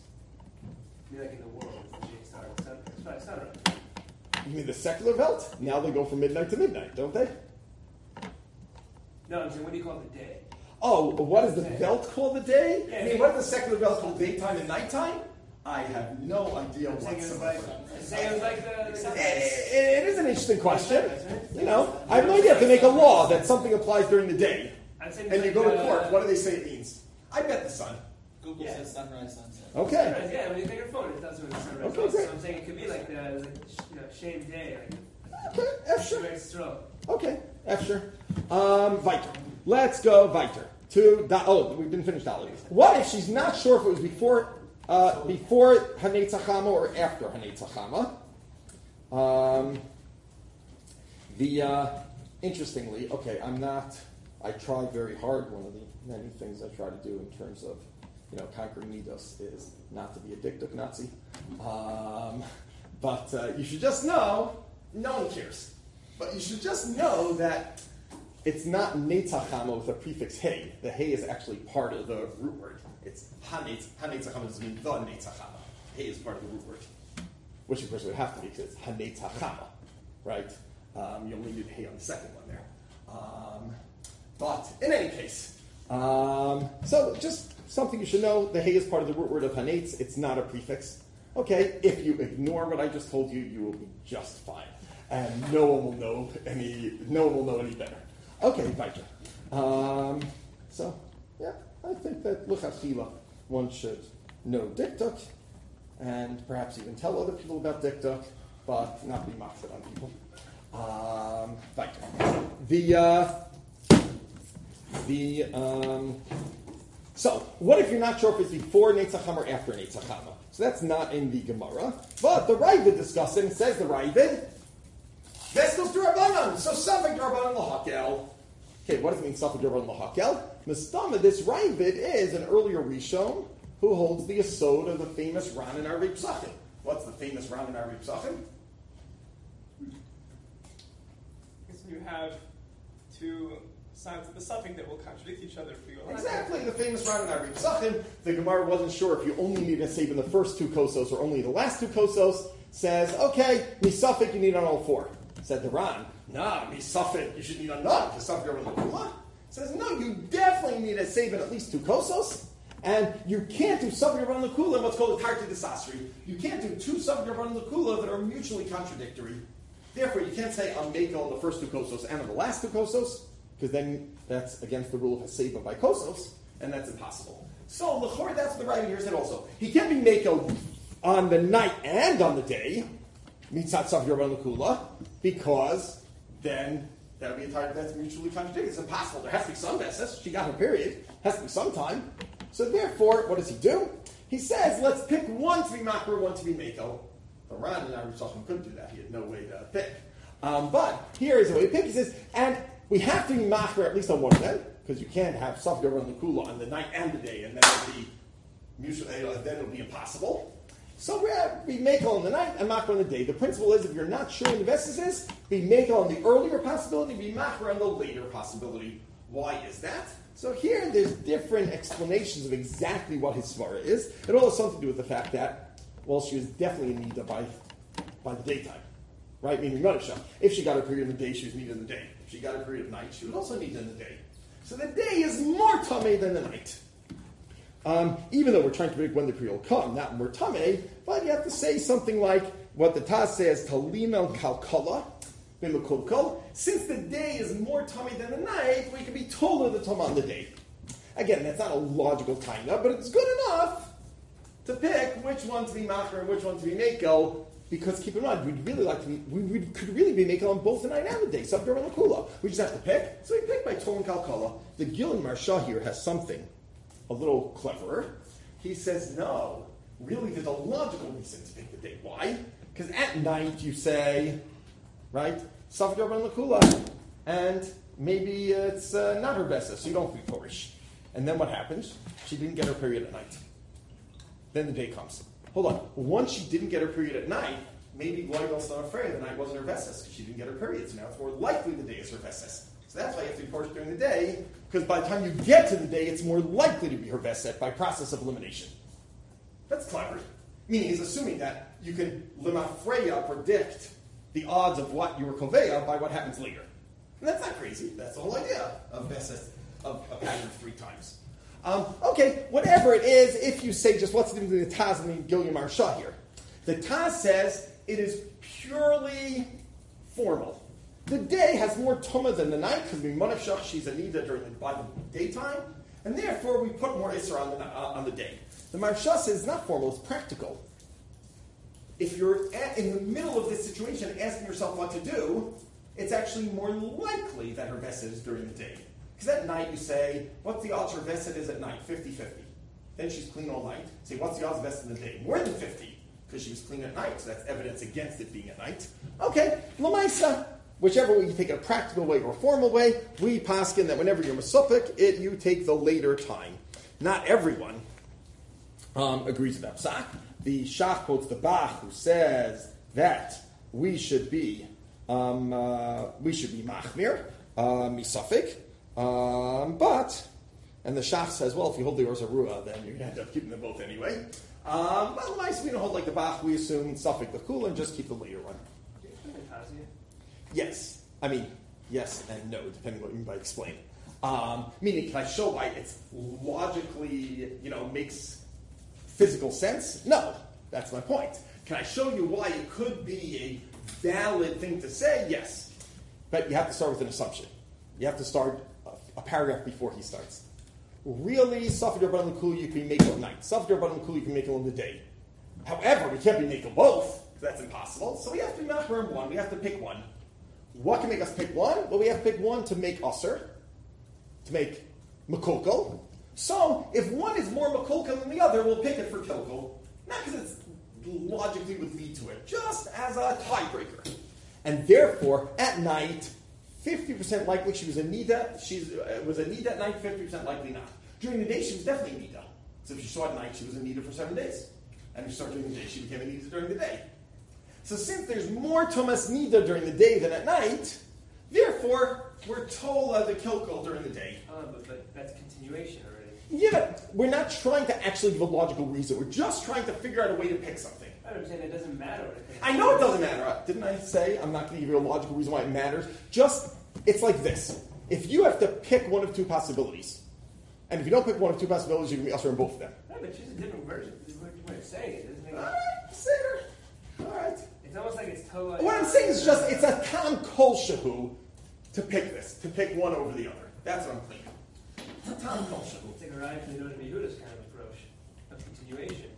like in the world, the day starts. It's sunrise. You mean the secular belt? Now they go from midnight to midnight, don't they? No, I'm saying, what do you call the day? Oh, what does the belt call the day? Yeah, I mean, what does the secular belt call daytime and nighttime? I have no idea I'm saying it was whatsoever. like the sunrise. It is an interesting question. You know, I have no idea to make a law that something applies during the day, I'd say and you go to court. What do they say it means? I bet the sun. Google Yeah. says sunrise, sunset. Okay. Sunrise, yeah, when you take your phone, it does when it's sunrise. Okay, Also. great. So I'm saying it could be like the shame day, Okay, Efsher. very stroke. Okay, Efsher. Weiter. Let's go weiter. We didn't finish Dalit. What if she's not sure if it was before Hanetzach Chama or after Hanetzach Chama? Interestingly, okay, I try very hard. One of the many things I try to do in terms of, conquering midos is not to be a dikduk Nazi. But you should just know, no one cares. But you should just know that it's not Netzach Chama with a prefix hey. The hey is actually part of the root word. It's Hanetzach Chama doesn't mean the Netzach Chama. Hey is part of the root word. Which of course would have to be because it's Hanetzach Chama, right? You only need hey on the second one there. But in any case, so just something you should know, the hey is part of the root word of Hanetz. It's not a prefix. Okay, if you ignore what I just told you, you will be just fine. And no one will know any better. Okay, weiter. So, yeah, I think that lechatchila one should know dikduk, and perhaps even tell other people about dikduk, but not be machzor on people. Weiter. So, what if you're not sure if it's before Netzach Chama or after Netzach Chama? So that's not in the Gemara, but the Ravid discusses it. And says the Ravid, Vestos D'Rabbanan, so Safek D'Rabbanan L'Hakel. Okay, what does it mean, Safek D'Rabbanan L'Hakel? Mistama, this Ravid is an earlier Rishon who holds the Yesod of the famous Ran and Arei Psachim. What's the famous Ran and Arei Psachim? Because you have two sides of the suffix that will contradict each other for you. Exactly, the famous Ran and Arei Psachim. The Gemara wasn't sure if you only need a save in the first two kosos or only the last two kosos. Says, okay, misafik you need on all four. Said the Ran, nah, misafik you should need on none, because safik over the Kula. Says, no, you definitely need a save in at least two kosos, and you can't do safik around the Kula in what's called a tarti desasri. You can't do two safik around the Kula that are mutually contradictory. Therefore, you can't say on Mako on the first two kosos and on the last two kosos. because then that's against the rule of Haseba by Kosos, and that's impossible. So l'chor, that's what the writer here said also. He can't be Mako on the night and on the day, mitzat sav yorban l'kula, because then that would be that's mutually contradictory. It's impossible. There has to be some basis. She got her period. Has to be some time. So therefore, what does he do? He says, let's pick one to be makar, one to be Mako. The Ran and Arushachim couldn't do that. He had no way to pick. But here is the way to pick. He says, and we have to be makar at least on one of them, because you can't have sav yorban l'kula on the night and the day, and then it'll be impossible. So we make on the night and makar on the day. The principle is, if you're not sure what the basis is, be make on the earlier possibility, be makar on the later possibility. Why is that? So here, there's different explanations of exactly what his svara is. It all has something to do with the fact that, well, she was definitely in nida by the daytime, right? Meaning Manisha. If she got her period in the day, she was nida in the day. If she got her period at night, she was also nida in the day. So the day is more tameh than the night. Even though we're trying to predict when the period will come, not when we're tameh, but you have to say something like what the Taz says, talim el kalkala, b'mekulkal. Since the day is more tameh than the night, we can be told of the tameh on the day. Again, that's not a logical taina, but it's good enough to pick which one to be makar and which one to be mako. Because keep in mind, we could really be making on both the night and the day. Sav yorban l'kula. We just have to pick. So we pick by Tol and Kalkala. The Gilin Marsha here has something a little cleverer. He says, no, really there's a logical reason to pick the day. Why? Because at night you say, right, Sav yorban l'kula, and maybe it's not her best, so you don't be Polish. And then what happens? She didn't get her period at night. Then the day comes. Hold on. Once she didn't get her period at night, maybe Gloidel's not afraid the night wasn't her vesses because she didn't get her period. So now it's more likely the day is her vesses. So that's why you have to be Polish during the day, because by the time you get to the day, it's more likely to be her veset by process of elimination. That's clever. Meaning he's assuming that you can lemafreya predict the odds of what you were koveya by what happens later. And that's not crazy. That's the whole idea of veset, of a pattern of 3 times. Okay, whatever it is, if you say just what's the difference between the Taz and the Gilyon Marsha here? The Taz says it is purely formal. The day has more tumah than the night, because Manashach, she's a nida by the daytime, and therefore we put more Isra on the day. The Marsha says it's not formal, it's practical. If you're in the middle of this situation asking yourself what to do, it's actually more likely that her vesed is during the day. Because at night you say, what's the odds her vesed is at night? 50-50. Then she's clean all night. Say, what's the odds vesed in the day? More than 50, because she was clean at night. So that's evidence against it being at night. Okay, Lamaisa. Whichever way you take it, a practical way or a formal way, we paskin that whenever you're masupik, you take the later time. Not everyone agrees with that psak. The Shach quotes the Bach, who says that we should be machmir, misafik. But, and the Shach says, well, if you hold the Orza Ruah, then you end up keeping them both anyway. But otherwise, we don't hold like the Bach, we assume Suffolk the Kula and just keep the later one. Yes. I mean, yes and no, depending on what you mean by explain. Meaning, can I show why it's logically, makes physical sense? No. That's my point. Can I show you why it could be a valid thing to say? Yes. But you have to start with an assumption. You have to start a paragraph before he starts. Really, Safed Rabban L'Kuli, you can make it at night. Safed Rabban L'Kuli, you can make it on the day. However, we can't be making both. That's impossible. So we have to not learn one. We have to pick one. What can make us pick one? Well, we have to pick one to make Usr, to make Mekulkel. So, if one is more Mekulkel than the other, we'll pick it for Kilkel. Not because it logically would lead to it, just as a tiebreaker. And therefore, at night, 50% likely she was a Nida. She was a Nida at night, 50% likely not. During the day, she was definitely a Nida. So if she saw at night, she was a Nida for 7 days. And if she saw during the day, she became a Nida during the day. So since there's more Thomas Nida during the day than at night, therefore, we're told the Kilkel during the day. But that's continuation already. Yeah, we're not trying to actually give a logical reason. We're just trying to figure out a way to pick something. I understand it doesn't matter. I know it doesn't matter. Didn't I say I'm not going to give you a logical reason why it matters? Just, it's like this. If you have to pick one of 2 possibilities, and if you don't pick one of 2 possibilities, you can be usher in both of them. No, but she's a different version. This is what you're saying. It doesn't make All right, say it. All right. It's almost like it's totally. What I'm saying is just, it's a tam kol shehu to pick one over the other. That's what I'm thinking. Tom Kolshin. Take a ride from the Noda Yehuda's kind of approach of continuation.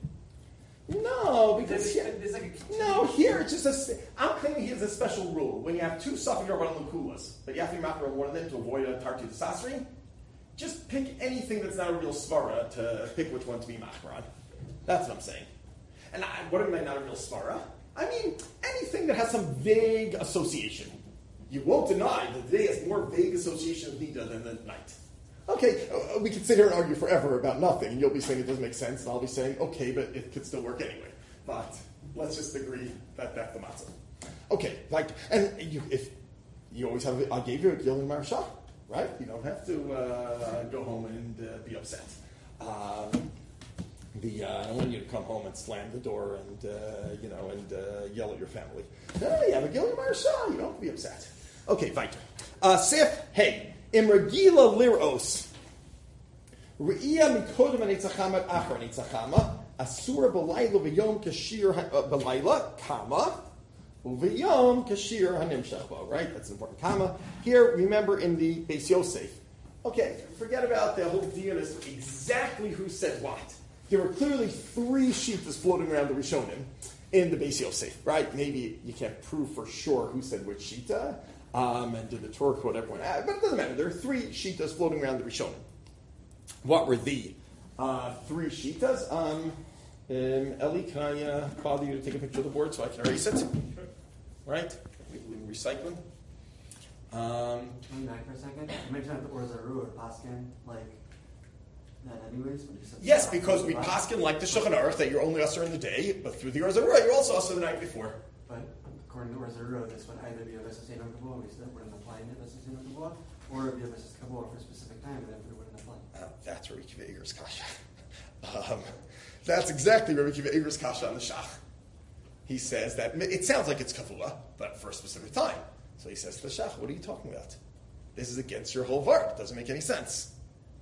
No, because There's like a no, here it's just I'm claiming here's a special rule. When you have two Safek Rabbanan Lukulas, but you have to be makar on one of them to avoid a Tartu Sasri, just pick anything that's not a real svara to pick which one to be makar on. That's what I'm saying. And what am I not a real svara? I mean, anything that has some vague association. You won't deny that the day has more vague association with Nida than the night. Okay, we could sit here and argue forever about nothing, and you'll be saying it doesn't make sense, and I'll be saying, okay, but it could still work anyway. But let's just agree that that's the matzah. Okay, if you always have, I gave you a Gil and Marshah, right? You don't have to go home and be upset. I don't want you to come home and slam the door and yell at your family. No, you have a Gil and Marshah, you don't have to be upset. Okay, weiter. Sif, hey. Imragila liros. Re'ia mikodem anitzachama achar anitzachama. Asura b'layla v'yom kashir b'layla, comma. Uv'yom kashir hanimshach. Right? That's an important comma. Here, remember in the Beis Yosef. Okay, forget about the whole deal as to exactly who said what. There were clearly three shitas floating around the Rishonim in the Beis Yosef, right? Maybe you can't prove for sure who said which shita. And did the Torah quote everyone? But it doesn't matter. There are three shitas floating around the Rishonim. What were the three shitas? Eli, can I bother you to take a picture of the board so I can erase it? Right? Recycling. Coming back for a second, you mentioned that the Orzaru or Paskin, like that anyways? When you said Yes, because we paskin like the Shulchan Aruch that you're only usher in the day, but through the Orzaru you're also usher the night before. But according to Orzaru, this would either be a Vesas Ein Kabbalah, we still wouldn't apply it Vesas Ein Kabbalah, or it would be a Vesas Kabbalah for a specific time, but it wouldn't apply. That's Rabbi Akiva Eiger's kasha. That's exactly Rabbi Akiva Eiger's kasha on the Shach. He says that it sounds like it's kavua, but for a specific time. So he says to the Shach, what are you talking about? This is against your whole vart. It doesn't make any sense.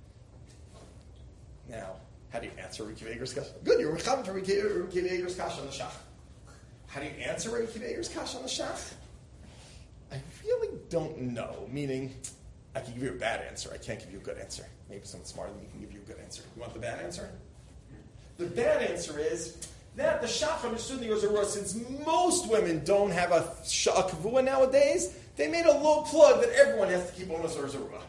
Now, how do you answer Rabbi Akiva Eiger's kasha? Good, you're mechaber to Rabbi Akiva Eiger's kasha on the Shach. How do you answer Rabbi Akiva Eiger's kasha on the Shach? I really don't know, meaning I can give you a bad answer. I can't give you a good answer. Maybe someone smarter than me can give you a good answer. You want the bad answer? The bad answer is that the Shach understood the Yozerah, since most women don't have a kavua nowadays, they made a low plug that everyone has to keep on a Yozerah.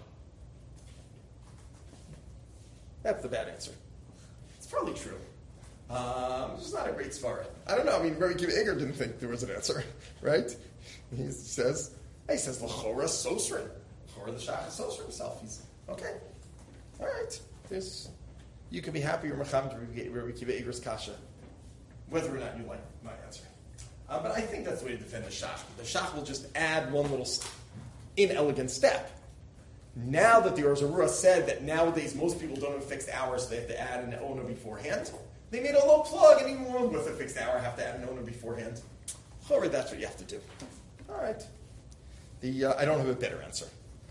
That's the bad answer. It's probably true. It's just not a great svara. I don't know. I mean, Rabbi Akiva Eiger didn't think there was an answer, right? He says, L'chora Sosrin. L'chora the Shach is Sosrin himself. He's, okay. All right. You can be happy you're mechaber to Rabbi Akiva Eiger's kasha, whether or not you like my answer. But I think that's the way to defend the Shach. The Shach will just add one little inelegant step. Now that the Orzaru said that nowadays most people don't have fixed hours, so they have to add an owner beforehand, they made a low plug, and even one with a fixed hour have to add an owner beforehand. Or that's what you have to do. All right. I don't have a better answer.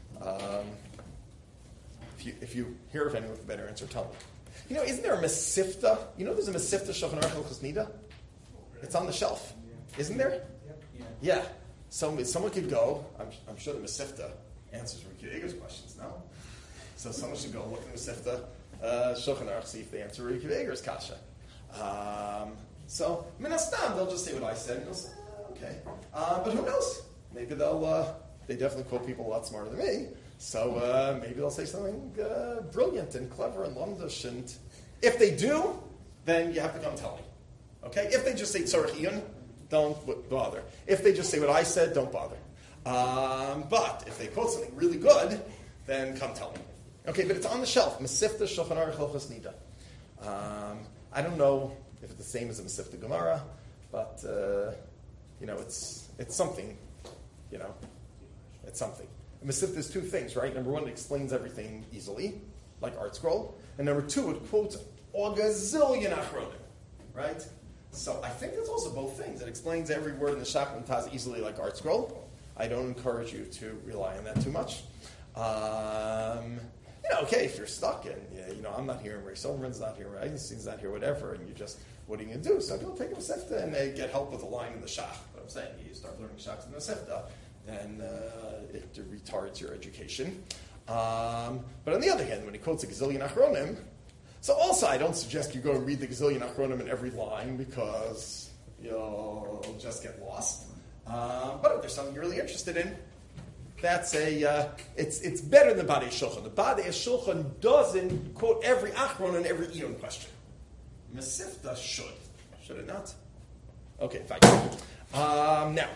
If you hear of anyone with a better answer, tell me. You know, isn't there a Mesifta? You know there's a Mesifta Shulchan Aruch Hilchos Nida? It's on the shelf. Isn't there? Yeah. So someone could go, I'm sure the Mesifta answers Rabbi Akiva Eiger's questions, no? So someone should go look at the Mesifta Shulchan Aruch, see if they answer Rabbi Akiva Eiger's kasha. So, Minastam, they'll just say what I said, and they'll say, okay. But who knows? Maybe they definitely quote people a lot smarter than me, so maybe they'll say something brilliant and clever and lumdish, and if they do, then you have to come tell me. Okay? If they just say Tzorech Iyun, don't bother. If they just say what I said, don't bother. But if they quote something really good, then come tell me. Okay, but it's on the shelf. Mesifta Shulchan Aruch Hilchos Nida. I don't know if it's the same as a Mesifta Gemara, but it's something. It's something. Mesifta is two things, right? Number one, it explains everything easily, like Art Scroll, and number two, it quotes a gazillion achronim, right? So I think it's also both things. It explains every word in the Shach and Taz easily, like Art Scroll. I don't encourage you to rely on that too much. Okay, if you're stuck and, I'm not here, and Ray Silverman's not here, Ray Eisenstein's not here, whatever, and what are you going to do? So go take a Mesifta and get help with a line in the Shach. But I'm saying, you start learning Shachs in the Mesifta, and it retards your education. But on the other hand, when he quotes a Gazillion Achronim, so also I don't suggest you go and read the Gazillion Achronim in every line because you'll just get lost. But if there's something you're really interested in, that's it's better than Badei Shulchan. The Badei Shulchan doesn't quote every Achron and every Eon question. Mesivta should it not? Okay, fine. Now,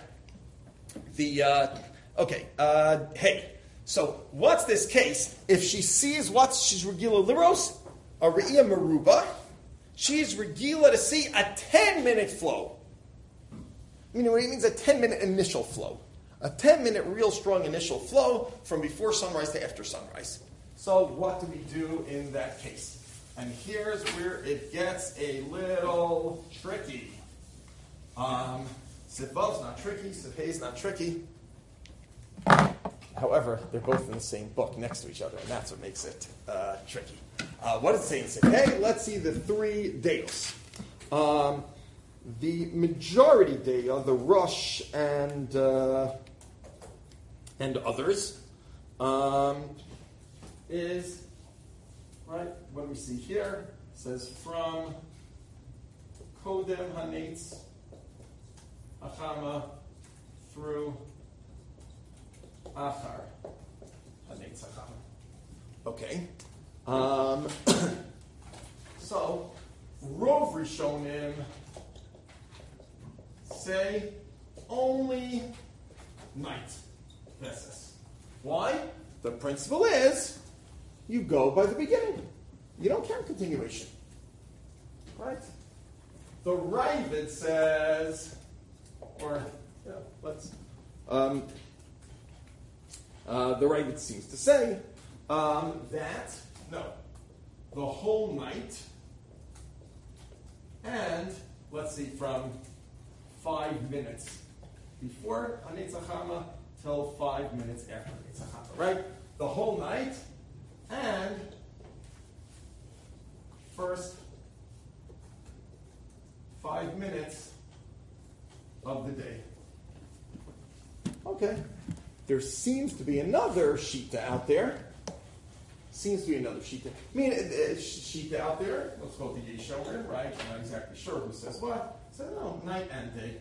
hey. So, what's this case? If she sees what she's regila liros, a re'iyah meruba, she's regila to see a 10-minute flow. Meaning what it means, a 10-minute initial flow. A 10-minute real strong initial flow from before sunrise to after sunrise. So, what do we do in that case? And here's where it gets a little tricky. Sivav's not tricky, Sivhei's not tricky. However, they're both in the same book next to each other, and that's what makes it tricky. What does it say in Sivhei? Let's see the three deos. The majority deo, the Rosh and others, is right. What we see here says from Kodem Hanetz Achama through Achar Hanetz Achama. Okay. So Rov Rishonim say only night. Why? The principle is you go by the beginning. You don't count continuation. Right? The Ravid says, the Ravid seems to say that, no, the whole night and, let's see, from 5 minutes before Hanetz Achama till 5 minutes after Hanetz Achama, right? The whole night and first 5 minutes of the day. Okay. There seems to be another Shita out there. Shita out there. Let's go to Yeshomer, right? I'm not exactly sure who says what. So no, night and day.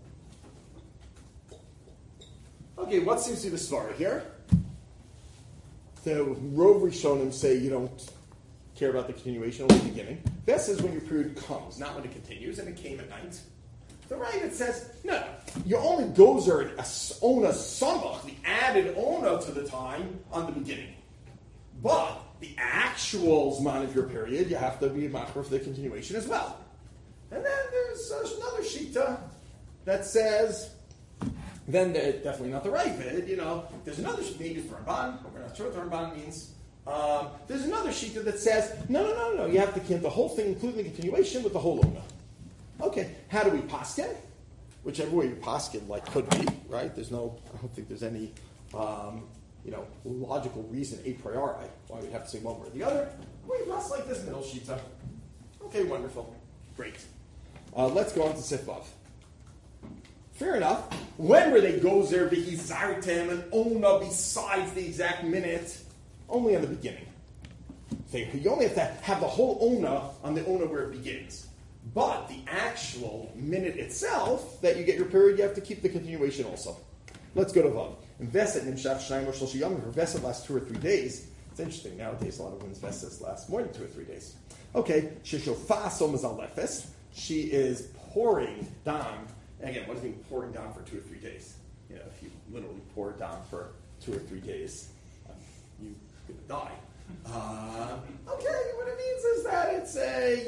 Okay, what seems to be the svara here? The Rov Rishonim say you don't care about the continuation, only the beginning. This is when your period comes, not when it continues, and it came at night. The Ravid says, no, you only gozer an ona samach, the added ona to the time on the beginning. But the actual zman of your period, you have to be makar for the continuation as well. And then there's another shita that says, then definitely not the Ravid, there's another shita, maybe it's the Ramban, we're not sure what the Ramban means. There's another shita that says, no, you have to count the whole thing, including the continuation, with the whole ona. Okay, how do we paskin? Whichever way you paskin, could be, right? I don't think there's any, logical reason a priori why we have to say one way or the other. We pass like this middle shita. Okay, wonderful. Great. Let's go on to Sifvav. Fair enough. When were they gozer b'hizartem and ona besides the exact minute? Only on the beginning. You only have to have the whole ona on the ona where it begins. But the actual minute itself that you get your period, you have to keep the continuation also. Let's go to Vav. Veset nimshach shnayim or shloshi yomim. Her veset lasts 2 or 3 days. It's interesting. Nowadays, a lot of women's vesets last more than 2 or 3 days. Okay. Sheshofas omazalefes. She is pouring down. And again, what does it mean pouring down for 2 or 3 days? If you literally pour it down for 2 or 3 days, you're going to die. Okay. What it means is that it's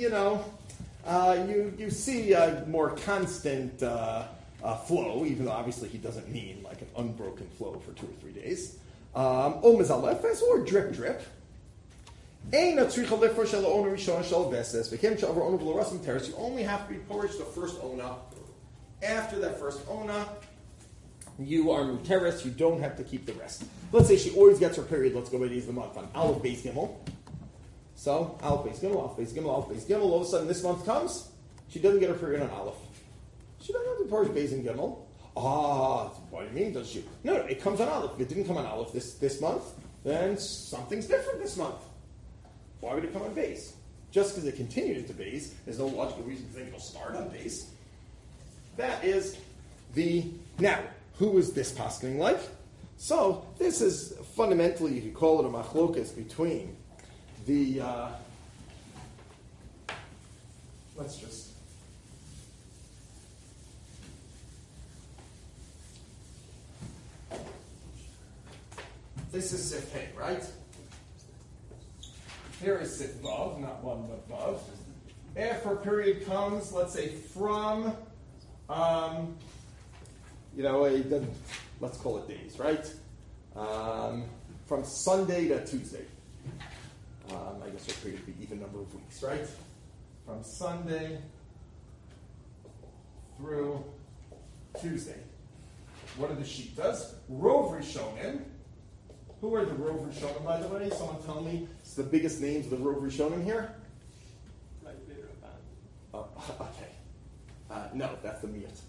you see a more constant flow, even though obviously he doesn't mean like an unbroken flow for 2 or 3 days. Omezalefes or drip. You only have to be porridge the first ona. After that first ona, you are muteris. You don't have to keep the rest. Let's say she always gets her period. Let's go by days of the month on Aleph Beis Gimel. So, Aleph Beis Gimel, Aleph Beis Gimel, Aleph Beis Gimel. All of a sudden, this month comes, she doesn't get her period on Aleph. She doesn't have to porridge Beis and Gimel. What do you mean? Does you? No, it comes on Aleph. If it didn't come on Aleph this month, then something's different this month. Why would it come on Beis? Just because it continued into Beis, there's no logical reason to think it'll start on Beis. That is now. Who is this paskening like? So this is fundamentally, you could call it a machlokas between the. Let's just. This is Sif Hey, right? Here is Sif Vav, not one but Vav. After a period comes, let's say from, let's call it days, right? From Sunday to Tuesday. I guess our period would be even number of weeks, right? From Sunday through Tuesday. What are the Shitas? Rov Rishonim. Who are the Rov Rishonim, by the way? Someone tell me. It's the biggest names of the Rov Rishonim here. Okay. No, that's the Miyat.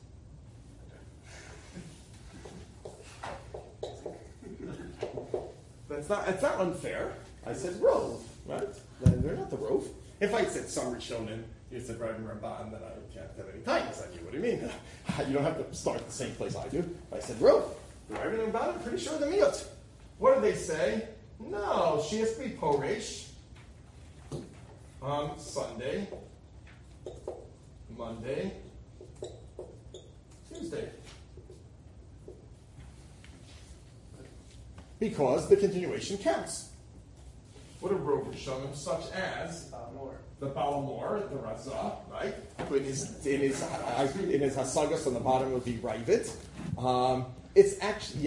It's not unfair. I said Rov, right? They're not the Rov. If I said some Rishonim, you said Rav and Ramban, then I can't have any tightness on you. What do you mean? You don't have to start at the same place I do. If I said Rov, Rav and Ramban, I'm pretty sure the Miyat. What do they say? No, she has to be Poresh on Sunday, Monday, Tuesday. Because the continuation counts. What are Rov Rishonim, such as the Balamor, the Razah, right? In his Hasagas on the bottom would be Ravid. It's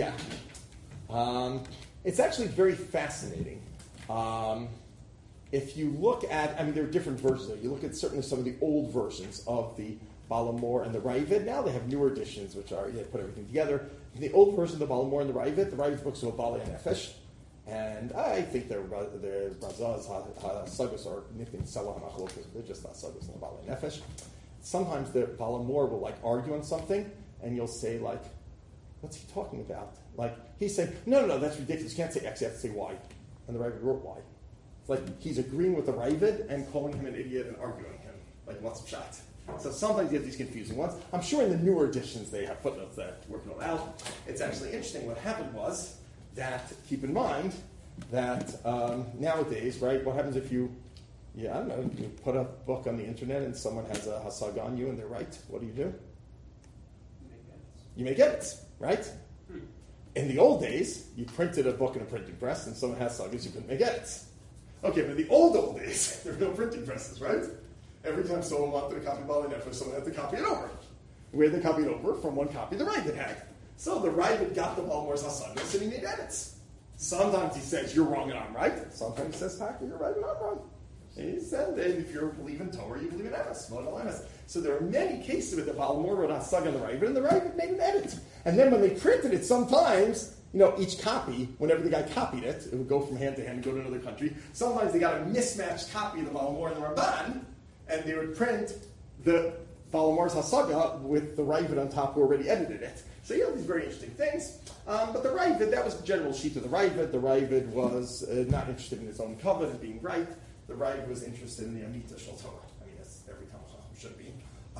actually very fascinating. If you look at, there are different versions. You look at certainly some of the old versions of the Balamor and the Ravid. Now they have newer editions, which are, they put everything together. In the old version of the Balamor and the Ravid books are Bali and Nefesh. And I think their Razah's Hasagas are Nifin Salah Machlokas. They're just Hasagas and the Bali and Nefesh. Sometimes the Balamor will argue on something, and you'll say what's he talking about? He's saying, no, that's ridiculous. You can't say X, you have to say Y. And the Ravid wrote Y. It's he's agreeing with the Ravid and calling him an idiot and arguing him. What's shot? So sometimes you have these confusing ones. I'm sure in the newer editions they have footnotes that work it all out. It's actually interesting. What happened was that, keep in mind, that nowadays, right, what happens if you put a book on the internet and someone has a hasag on you and they're right? What do? You make edits, right? In the old days, you printed a book in a printing press and someone has sagas, you couldn't make edits. Okay, but in the old days, there were no printing presses, right? Every time someone wanted a copy of Bali Nefesh, someone had to copy it over. Where they copied over from one copy the Ravid had. So the Ravid got the Balmor's Hasagas and he made edits. Sometimes he says, you're wrong and I'm right. Sometimes he says, Taka, you're right and I'm wrong. And he said, if you believe in Torah, you believe in Emes. So there are many cases with the Balmor wrote Hasag on the Ravid, and the Ravid made an edit. And then when they printed it, sometimes, each copy, whenever the guy copied it, it would go from hand to hand and go to another country. Sometimes they got a mismatched copy of the Balmor and the Ramban, and they would print the Balmor's Hasaga with the Ravid on top who already edited it. So you have these very interesting things. But the Ravid, that was the general sheet of the Ravid. The Ravid was not interested in his own covet and being right. The Ravid was interested in the Amita Shel Torah. As every Talmud Chacham should be.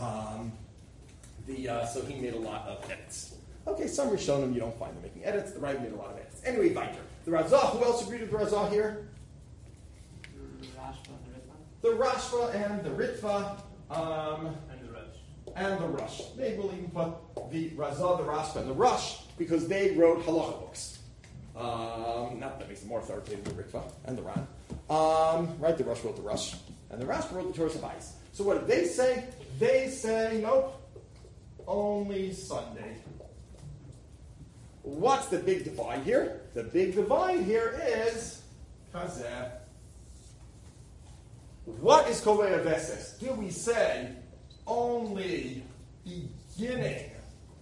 So he made a lot of edits. Okay, some Rishonim you don't find them making edits. The Ravid made a lot of edits. Anyway, Weiter. The Razah, who else agreed with the Razah here? The Rashba and the Ritva. And the Rush. They will even put the Razah, the Rashba, and the Rush because they wrote halacha books. Not that makes them more authoritative than the Ritva and the Ran. Right, the Rush wrote the Rush. And the Rashba wrote the Torah Sabais. So what did they say? They say, nope, only Sunday. What's the big divide here? The big divide here is Kazeh. What is Kovei Aveses? Do we say only beginning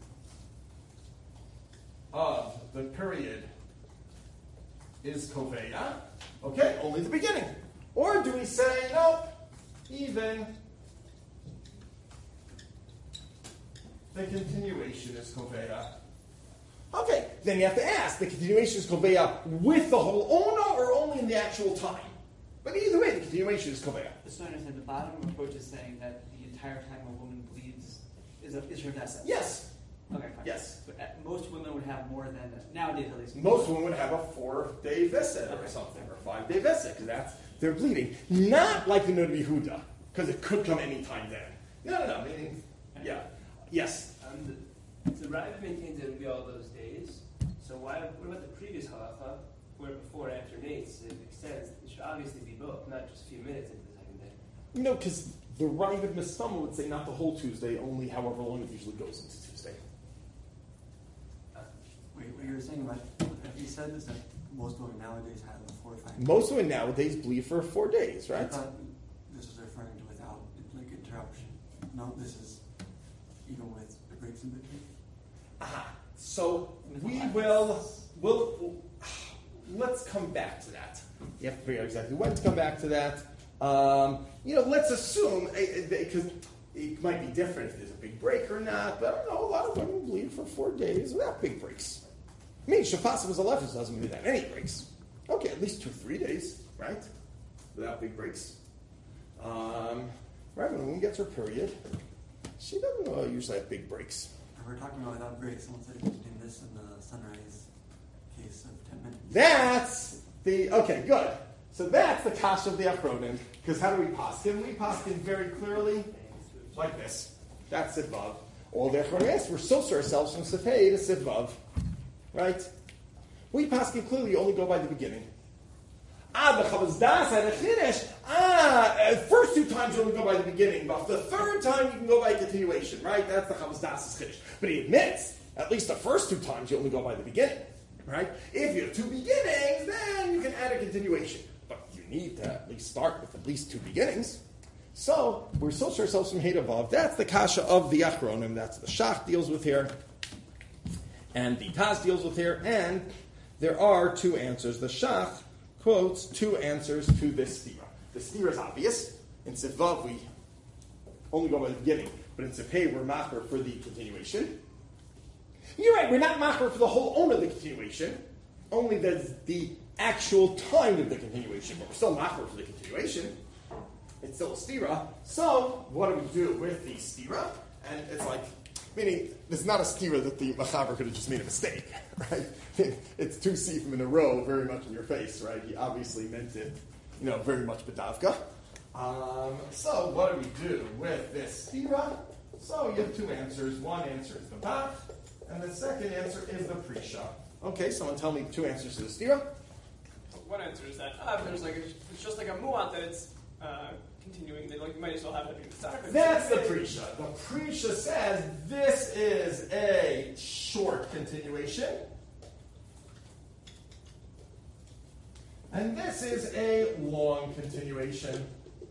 of the period is Koveya? Okay, only the beginning. Or do we say, nope, even the continuation is koveya. Okay, then you have to ask, the continuation is koveya with the whole ona or only in the actual time? But either way, the continuation is koveya. So I understand the bottom approach is saying that the entire time a woman bleeds is her vessel. Yes. Okay, fine. Yes. But most women would have more than, nowadays at least. Most women would have a 4-day visit or something, or a 5-day visit, because they're bleeding. Not like the Nod Yehuda, because it could come anytime then. No, meaning, yeah. Yes. The Rav maintains it would be all those days. So what about the previous halacha, where before and after nates it extends? It should obviously be both, not just a few minutes into the second day. Because the Rav of Mistama would say not the whole Tuesday, only however long it usually goes into Tuesday. Wait, what you were saying about, you said this, that most women nowadays have a 4 or 5 days. Most women nowadays bleed for 4 days, I right? thought this was referring to without interruption. No, this is even with the breaks in between. So let's come back to that. You have to figure out exactly when to come back to that. Let's assume, because it might be different if there's a big break or not, but I don't know, a lot of women bleed for 4 days without big breaks. I mean, Shafasa was a leftist doesn't mean that any breaks. Okay, at least 2 or 3 days, right? Without big breaks. Right, when a woman gets her period, she doesn't usually have big breaks. We're talking about without breaks. Someone said between this and the sunrise case of 10 minutes. Okay, good. So that's the kasha of the Achronim. Because how do we paskin? We paskin very clearly like this. That's Sivvav. All the Achronim, we're soser ourselves from Sifhei to Sivvav. Right? We paskin clearly only go by the beginning. The Chavaz Das had a Chiddush. First 2 times you only go by the beginning, but the 3rd time you can go by continuation, right? That's the Chavaz Das' Chiddush. But he admits, at least the first 2 times you only go by the beginning, right? If you have 2 beginnings, then you can add a continuation. But you need to at least start with at least 2 beginnings. So, we're social ourselves from Hedavav. That's the kasha of the Achronim. That's the Shach deals with here. And the Taz deals with here. And there are 2 answers. The Shach quotes 2 answers to this stira. The stira is obvious. In Sivvav, we only go by the beginning. But in Sifhei, we're macher for the continuation. You're right, we're not macher for the whole own of the continuation. Only the actual time of the continuation. But we're still macher for the continuation. It's still a stira. So, what do we do with the stira? And it's like, meaning, it's not a stira that the machaber could have just made a mistake, right? It's 2 sifim in a row, very much in your face, right? He obviously meant it, very much bedavka. So what do we do with this stira? So you have 2 answers. One answer is the bach, and the second answer is the prisha. Okay, someone tell me 2 answers to the stira. One answer is that there's it's just like a mu'at that it's continuing. That you might as well have it in the soccer. That's the prisha. The prisha says this is a short continuation. And this is a long continuation.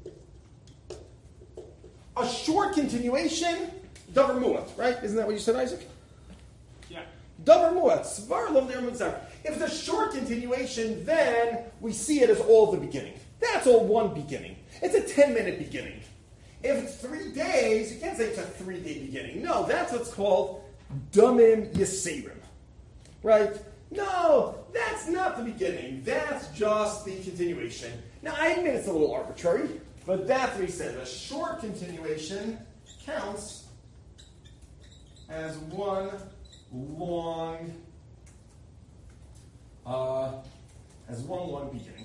A short continuation, davar mu'at, right? Isn't that what you said, Isaac? Yeah. Davar mu'at, svar lov der mutzar. If it's a short continuation, then we see it as all the beginning. That's all one beginning. It's a 10-minute beginning. If it's 3 days, you can't say it's a 3-day beginning. No, that's what's called damim yiseirim. Right? No, that's not the beginning. That's just the continuation. Now, I admit it's a little arbitrary, but that's what he said. A short continuation counts as one long beginning.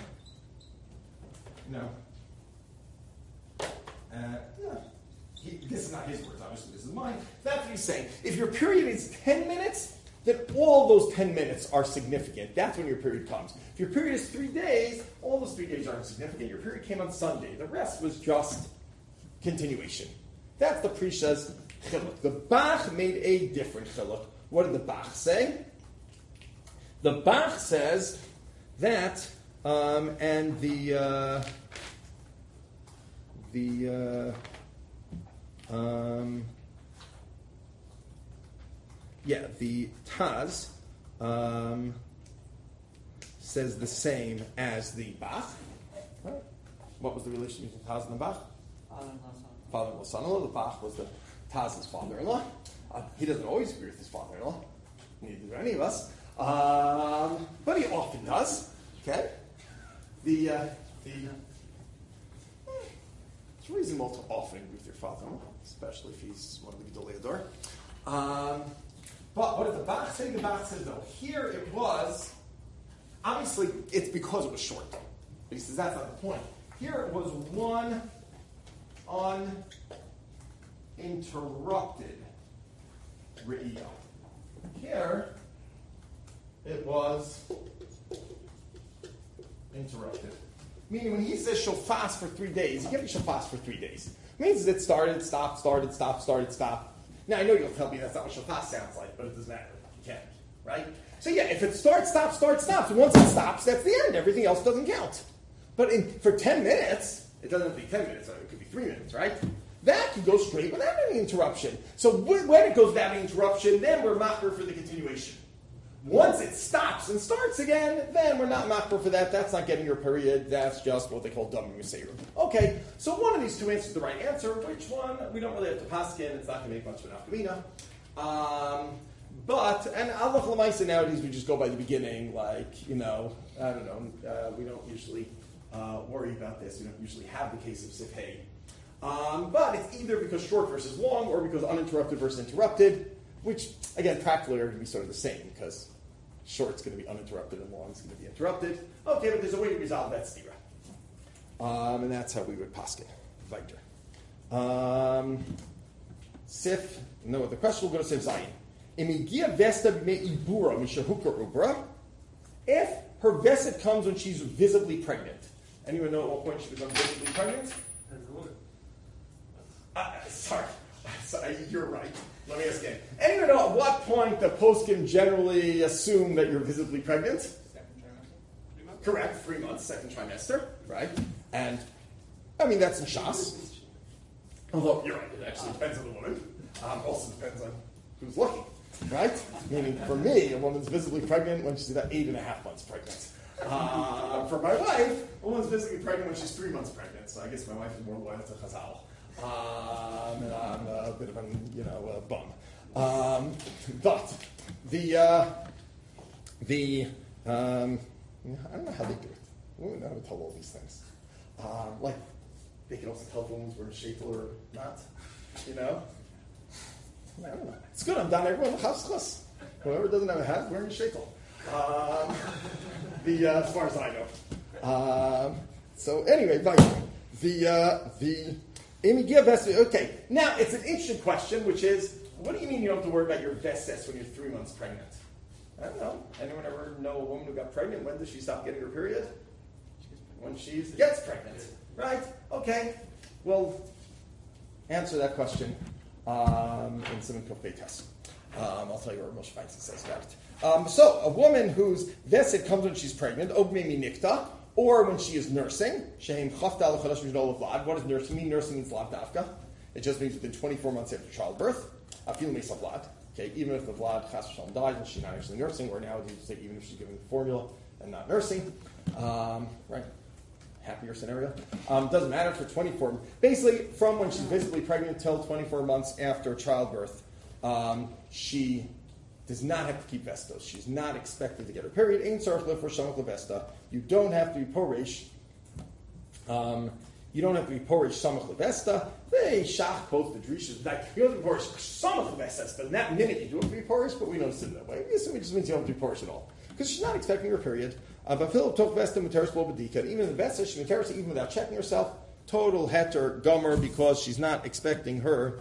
This is not his words, obviously, this is mine. That's what he's saying. If your period is 10 minutes, then all those 10 minutes are significant. That's when your period comes. If your period is 3 days, all those 3 days aren't significant. Your period came on Sunday. The rest was just continuation. That's the Prisha's chiluk. The Bach made a different chiluk. What did the Bach say? The Bach says that, and the Taz says the same as the Bach. Right? What was the relationship between Taz and the Bach? Father-in-law, son. Father-in-law, son-in-law. The Bach was the Taz's father-in-law. He doesn't always agree with his father-in-law. Neither do any of us. But he often does. Okay? It's reasonable to often agree with your father-in-law, especially if he's one of the Gedolei Hador. But what does the Bach say? The Bach says, no, here it was, obviously, it's because it was short. But he says that's not the point. Here it was one uninterrupted re'iyah. Here it was interrupted. Meaning when he says she'll fast for 3 days, he can't be she'll fast for 3 days. It means it started, stopped, started, stopped, started, stopped. Now I know you'll tell me that's not what she'll fast sounds like, but it doesn't matter. You can't, right? So yeah, if it starts, stops, stops, once it stops, that's the end. Everything else doesn't count. But for 10 minutes, it doesn't have to be 10 minutes, it could be 3 minutes, right? That can go straight without any interruption. So when it goes without any interruption, then we're makber for the continuation. Once it stops and starts again, then we're not makber for that. That's not getting your period. That's just what they call dummy musayru. Okay, so one of these two answers is the right answer. Which one? We don't really have to paskin. It's not going to make much of an afkamina. And Allah L'maisa nowadays we just go by the beginning, like, I don't know, we don't usually worry about this. We don't usually have the case of sifhei. But it's either because short versus long or because uninterrupted versus interrupted, which, again, practically are going to be sort of the same because short's going to be uninterrupted and long's going to be interrupted. Okay, but there's a way to resolve that stira. And that's how we would paskin. Weiter. Sif, no, the question will go to Sif Zayin. If her veset comes when she's visibly pregnant. Anyone know at what point she becomes visibly pregnant? Sorry, you're right. Let me ask again. Anyone know at what point the poskim generally assume that you're visibly pregnant? Second trimester. Correct, 3 months, second trimester, right? And, I mean, that's in Shas. Although, you're right, it actually depends on the woman. Also depends on who's looking, right? Meaning, for me, a woman's visibly pregnant when she's about 8.5 months pregnant. For my wife, a woman's visibly pregnant when she's 3 months pregnant. So I guess my wife is more loyal to Chazal. And I'm a bit of a bum. But I don't know how they do it. Women know how to tell all these things. Like, they can also tell if women's wearing sheitel or not. I don't know. It's good. I'm down everyone chas. Whoever doesn't have a hat is wearing a sheitel. As far as I know. So anyway, okay, now it's an interesting question, which is, what do you mean you don't have to worry about your veses when you're 3 months pregnant? I don't know. Anyone ever know a woman who got pregnant? When does she stop getting her period? When she gets pregnant. Right? Okay. Well, answer that question in Simon Kofei test. I'll tell you what Moshe Feinstein says about it. So, a woman whose veset comes when she's pregnant, ogmemi nikta, or when she is nursing, shehem chafta l'chadash mishdol vlad. What does nursing mean? Nursing means lav dafka. It just means within 24 months after childbirth. Afil meisa vlad. Okay, even if the vlad chas v'shalom dies and she's not actually nursing, or nowadays you say even if she's giving the formula and not nursing, right? Happier scenario. Doesn't matter for 24. Basically, from when she's visibly pregnant till 24 months after childbirth, she does not have to keep vestos. She's not expected to get her period. Ein tzarich lefur shamach levesta. You don't have to be poresh. You don't have to be poresh shamach levesta. They shach both the drishas. Like you don't have to be poresh shamach levesta. But in that minute you do have to be poresh, but we don't assume that way. We assume it just means you don't have to be poresh at all because she's not expecting her period. But Philip took vesta materis lo bedika. Even the vesta she materis even without checking herself. Total heter gomer because she's not expecting her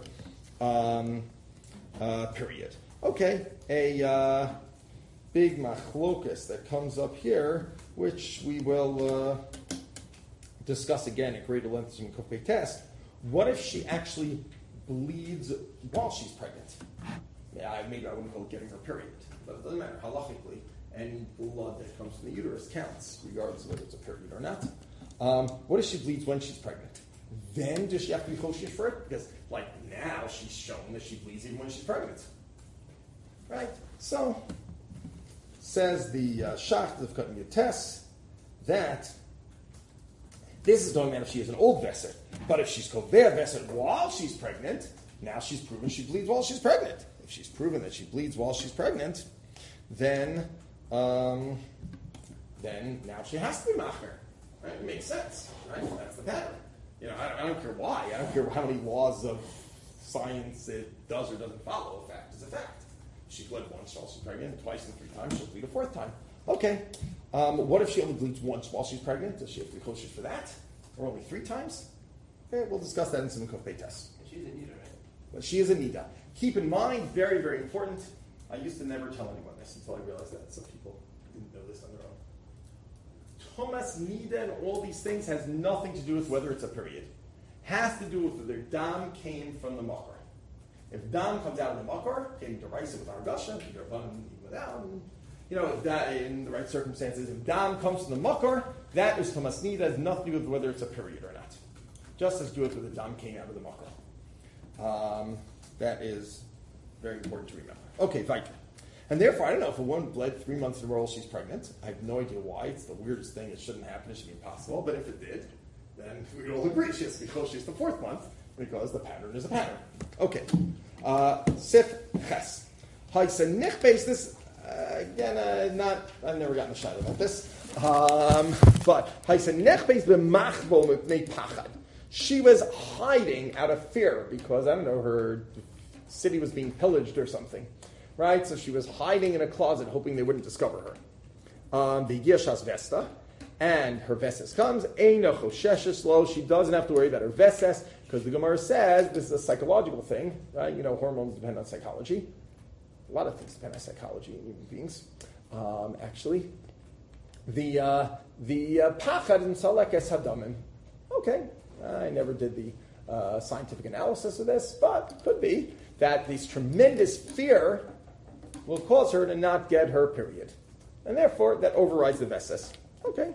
period. Okay, a big machlokus that comes up here, which we will discuss again at greater length in Kofei test. What if she actually bleeds while she's pregnant? Yeah, maybe I wouldn't call it getting her period, but it doesn't matter. Halachically, any blood that comes from the uterus counts, regardless of whether it's a period or not. What if she bleeds when she's pregnant? Then does she have to be choshesh for it? Because, now she's shown that she bleeds even when she's pregnant. Right? So, says the Shacht of Katan Yates that this is talking about if she is an old veset. But if she's kovea veset while she's pregnant, now she's proven she bleeds while she's pregnant. if she's proven that she bleeds while she's pregnant, then now she has to be machmer. Right? It makes sense, right? That's the pattern. I don't care why. I don't care how many laws of science it does or doesn't follow. A fact is a fact. She bled once while she's pregnant, twice and 3 times, she'll bleed a 4th time. Okay. What if she only bleeds once while she's pregnant? Does she have to be kosher for that? Or only 3 times? Okay, we'll discuss that in some Kofei tests. She's a nida, right? But she is a nida. Keep in mind, very, very important, I used to never tell anyone this until I realized that some people didn't know this on their own. Thomas, nida, and all these things has nothing to do with whether it's a period. Has to do with whether dam came from the makar. If dam comes out of the makar, came to rice with argasha, without, if that in the right circumstances, if dam comes from the makar, that is Thomas nida, has nothing to do with whether it's a period or not. Just as to do with whether dam came out of the makar. That is very important to remember. Okay, fine. And therefore, I don't know if a woman bled 3 months in a row while she's pregnant. I have no idea why. It's the weirdest thing. It shouldn't happen. It should be impossible. But if it did, then we'd all agree she's the 4th month because the pattern is a pattern. Okay. Sif ches. Haisa nichbeis. This, again, I've never gotten a shot about this. But haisa nichbeis b'machbo mipnei pachad. She was hiding out of fear because, I don't know, her city was being pillaged or something. Right? So she was hiding in a closet hoping they wouldn't discover her. The Yeshas Vesta, and her Veses comes. Eina chosheshes lo. She doesn't have to worry about her Veses because the Gemara says this is a psychological thing. Right? Hormones depend on psychology. A lot of things depend on psychology in human beings. Actually, the pachad in salekes hadamim. Okay, I never did the scientific analysis of this, but could be that this tremendous fear will cause her to not get her period. And therefore, that overrides the Veses. Okay.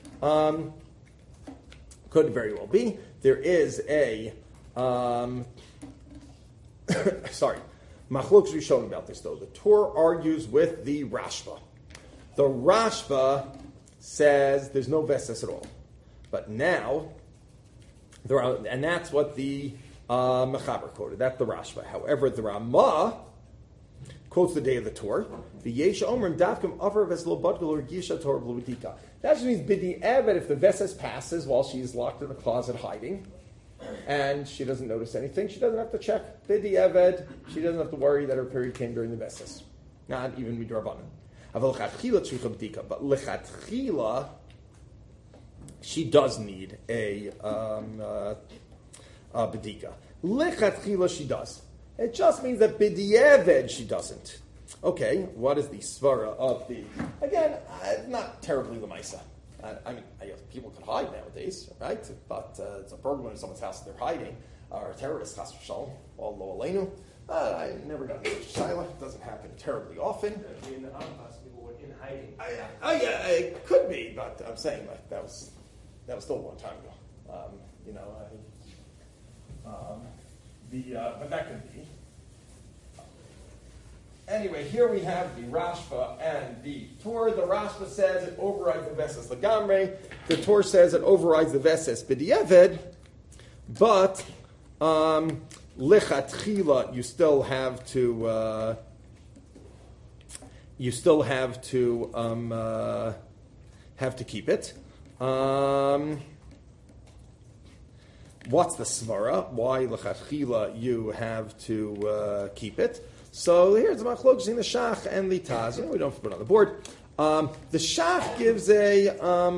Could very well be. There is a, Machlokes Rishonim about this, though. The Torah argues with the Rashba. The Rashba says there's no Veses at all. But now, and that's what the Mechaber quoted. That's the Rashba. However, the Ramah quotes the day of the Torah. The Yesh Omer Davkim Avar Veslo Badgal or Gisha Torah Bluidika. That just means Bidi Evet if the Veses passes while she's locked in the closet hiding, and she doesn't notice anything, she doesn't have to check. Bidi Evet, she doesn't have to worry that her period came during the Veses. Not even Midrabanan. But Lechatchila, she does need a Bedika. Lechatchila, she does. It just means that b'di'eved she doesn't. Okay, what is the svara of the? Again, not terribly lemaisa. I mean, people could hide nowadays, right? But it's a burglar in someone's house that they're hiding, or a terrorist, chas v'shalom, all lo aleinu. I never got into such a shaila. It doesn't happen terribly often. In the Holocaust, people were in hiding. Yeah, it could be, but I'm saying that was still a long time ago. But that could be. Anyway, here we have the Rashba and the Torah. The Rashba says it overrides the Veses Lagamre. The Torah says it overrides the Veses B'di'eved. But Lechatchila, you still have to keep it. What's the svara? Why lechatchila you have to keep it? So here's the machlokes between the Shach and the Taz. We don't have to put it on the board. The Shach gives a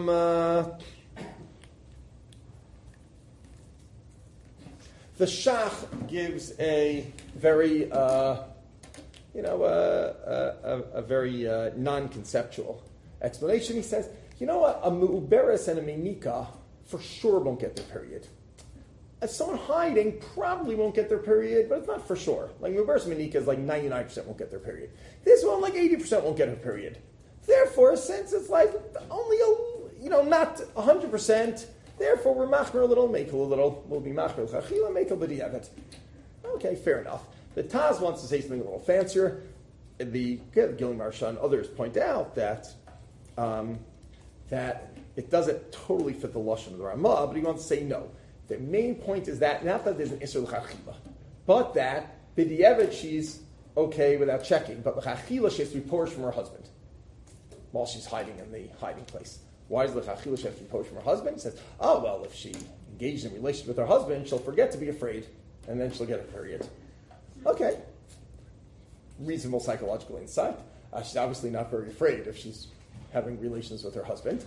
very a very non-conceptual explanation. He says, a mu'uberes and a menika for sure won't get their period. Someone hiding probably won't get their period, but it's not for sure. Like Mubarak Manika is like 99% won't get their period. This one, like 80% won't get her period. Therefore, since it's like only not 100%, therefore we're machmer a little, make a little. We'll be machmer chachila, make a b'di'evet. Okay, fair enough. The Taz wants to say something a little fancier. The Gilin Marsha and others point out that it doesn't totally fit the lashon of the Ramah, but he wants to say no. The main point is that, not that there's an Isser L'Chachila, but that, B'di'evet, she's okay without checking, but l'chachila she has to be porched from her husband while she's hiding in the hiding place. Why does l'chachila she have to be porched from her husband? He says, oh, well, if she engaged in a relationship with her husband, she'll forget to be afraid, and then she'll get a period. Okay. Reasonable psychological insight. She's obviously not very afraid if she's having relations with her husband.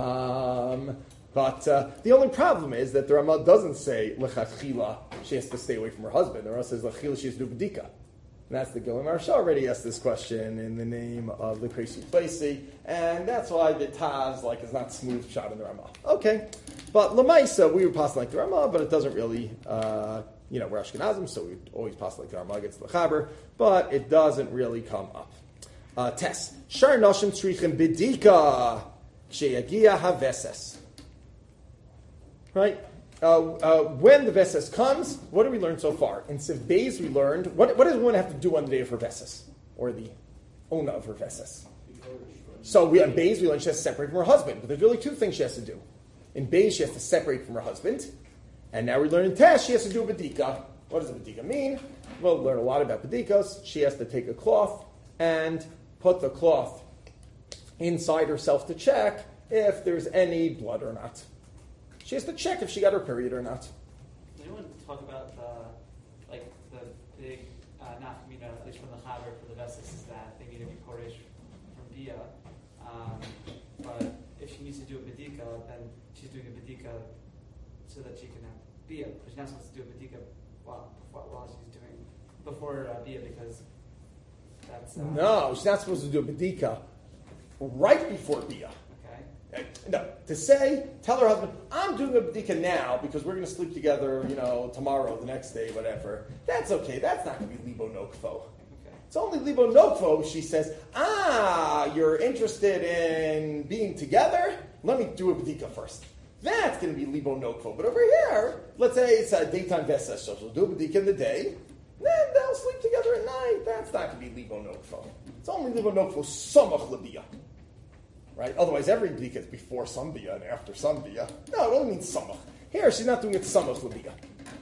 But the only problem is that the Ramah doesn't say l'chachila she has to stay away from her husband. The Ramah says l'chachila she has to do b'dika. And that's the Gilei Maharsha already asked this question in the name of the Kresi Plesi, and that's why the Taz is not smooth shot in the Ramah. Okay, but Lamaisa we would pass like the Ramah, but it doesn't really, we're Ashkenazim, so we always pass like the Ramah against the Chaber, but it doesn't really come up. Test. Shar Noshim Tzrichim B'dika Sheyagia HaVeses. Right? When the Veses comes, what did we learn so far? In Siv Beis we learned, what does a woman have to do on the day of her Veses? Or the Ona of her Veses? So in Beis we learned she has to separate from her husband, but there's really two things she has to do. In Beis she has to separate from her husband, and now we learn in Tesh she has to do a B'dika. What does a B'dika mean? We'll learn a lot about B'dikas. She has to take a cloth and put the cloth inside herself to check if there's any blood or not. She has to check if she got her period or not. Does anyone talk about the big nafkamina, at least from the Chaber for the Veses, is that they need to be Koresh from Bia, but if she needs to do a B'dika, then she's doing a B'dika so that she can have Bia, but she's not supposed to do a B'dika while she's doing before Bia, because that's no, she's not supposed to do a B'dika right before Bia. No, tell her husband, I'm doing a b'dika now because we're going to sleep together, tomorrow, the next day, whatever. That's okay. That's not going to be libo nokfo. Okay. It's only libo nokfo. She says, you're interested in being together? Let me do a b'dika first. That's going to be libo nokfo. But over here, let's say it's a daytime vesa, so she'll do a b'dika in the day, then they'll sleep together at night. That's not going to be libo nokfo. It's only libo nokfo samach labiyah. Right? Otherwise, every b'dika is before some bia and after some bia. No, it only means samach. Here, she's not doing it samach l'bia.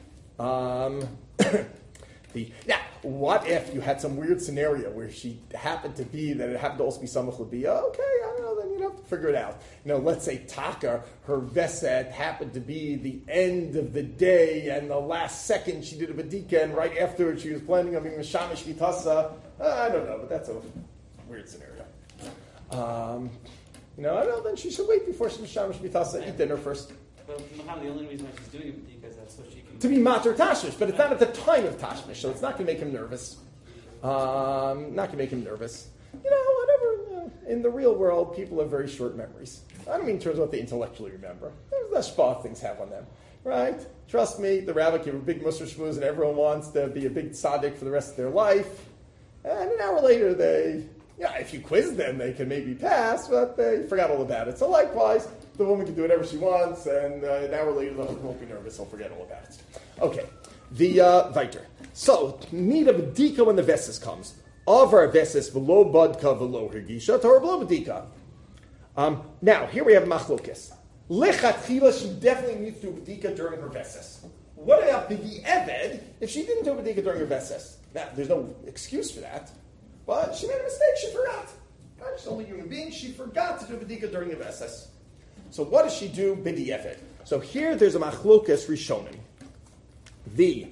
Now, what if you had some weird scenario where she happened to be that it happened to also be samach l'bia? Okay, I don't know. Then you'd have to figure it out. Let's say Taka, her veset happened to be the end of the day, and the last second she did a b'dika, and right afterwards she was planning on being mishamish vitasa. I don't know, but that's a weird scenario. I don't know, then she should wait before she mishamish vitasa, eat dinner first. But the only reason why she's doing it b'dika is that so she can... To be mater tashmish, but it's not at the time of tashmish, so it's not going to make him nervous. Not going to make him nervous. Whatever. In the real world, people have very short memories. I don't mean in terms of what they intellectually remember. There's less shpah things have on them. Right? Trust me, the rabbi gave a big Musar shmuz and everyone wants to be a big tzaddik for the rest of their life. And an hour later, if you quiz them, they can maybe pass, but they forgot all about it. So likewise, the woman can do whatever she wants, and an hour later, the husband won't be nervous, he'll forget all about it. Okay, the Viter. So, need of a b'dika when the Veses comes. Avar Veses v'lo badka v'lo hergisha, Torah v'lo b'dika. Now, here we have machlokes. Lechatchila, she definitely needs to do b'dika during her Veses. What about b'di eved if she didn't do b'dika during her Veses? Now, there's no excuse for that. But she made a mistake, she forgot. She's only a human being, she forgot to do b'dika during the Veses. So what does she do b'di eved? So here there's a machlokas rishonim. The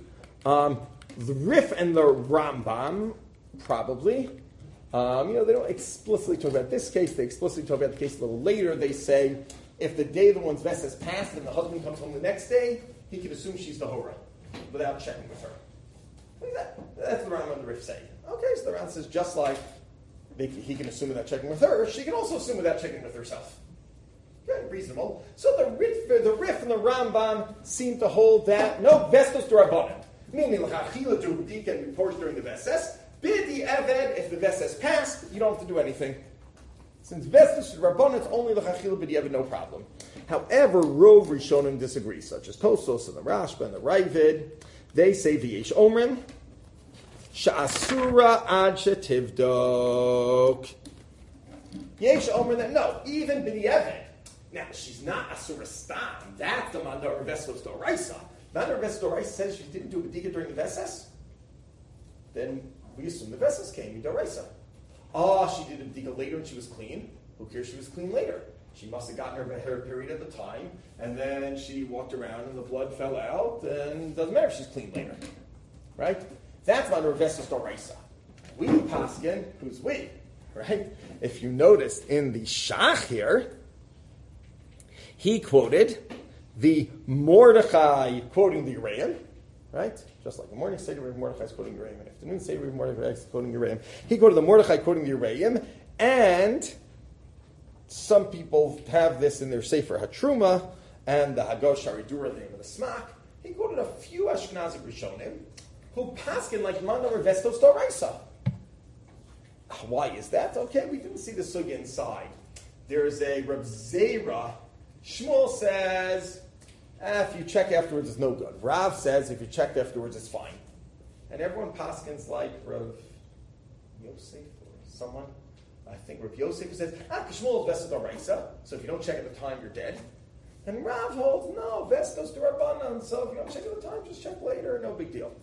Rif and the Rambam, probably, they don't explicitly talk about this case, they explicitly talk about the case a little later. They say, if the day the one's Veses passed and the husband comes home the next day, he can assume she's the Hora, without checking with her. What is that? That's the Rambam and the Rif say. Okay, so the Rambam says just like he can assume without checking with her, she can also assume without checking with herself. Okay, reasonable. So the Rif and the Rambam seem to hold that no vestos d'Rabbanan, meaning l'chachila do b'dika and reports during the Veses. B'di eved, if the Veses passed, you don't have to do anything. Since vestos d'Rabbanan, it's only l'chachila b'di eved, no problem. However, Rov Rishonim disagree, such as Tosos and the Rashba and the Ravid. They say v'yesh omrim. Sha'asura ad shetivdok. Yesh omer that no, even b'di eved. Now she's not asura stam. That's the mandar vestos doraisa. Mandar vestos doraisa says she didn't do b'dika during the veses. Then we assume the Vessos came, Midoraisa. Oh, she did a bdika later and she was clean. Who cares she was clean later? She must have gotten her period at the time, and then she walked around and the blood fell out, and it doesn't matter if she's clean later. Right? That's not a Vessos Doraisa. We paskin, who's we? Right? If you notice in the Shach here, he quoted the Mordechai quoting the Uraim, right? Just like the morning Seder of Mordechai is quoting Uraim, and afternoon Seder of Mordechai is quoting Uraim. He quoted the Mordechai quoting the Uraim, and some people have this in their Sefer HaTruma, and the Hagosh Haridura, the name of the Smak. He quoted a few Ashkenazi Rishonim who paskin like Manda or Vestos Doraisa. Why is that? Okay, we didn't see the sugya inside. There is a Reb Zera. Shmuel says, if you check afterwards, it's no good. Rav says, if you check afterwards, it's fine. And everyone paskins like Rav Yosef or someone. I think Rav Yosef says, Shmuel is Vestos Doraisa, so if you don't check at the time, you're dead. And Rav holds, no, Vestos Dorabanan, so if you don't check at the time, just check later, no big deal.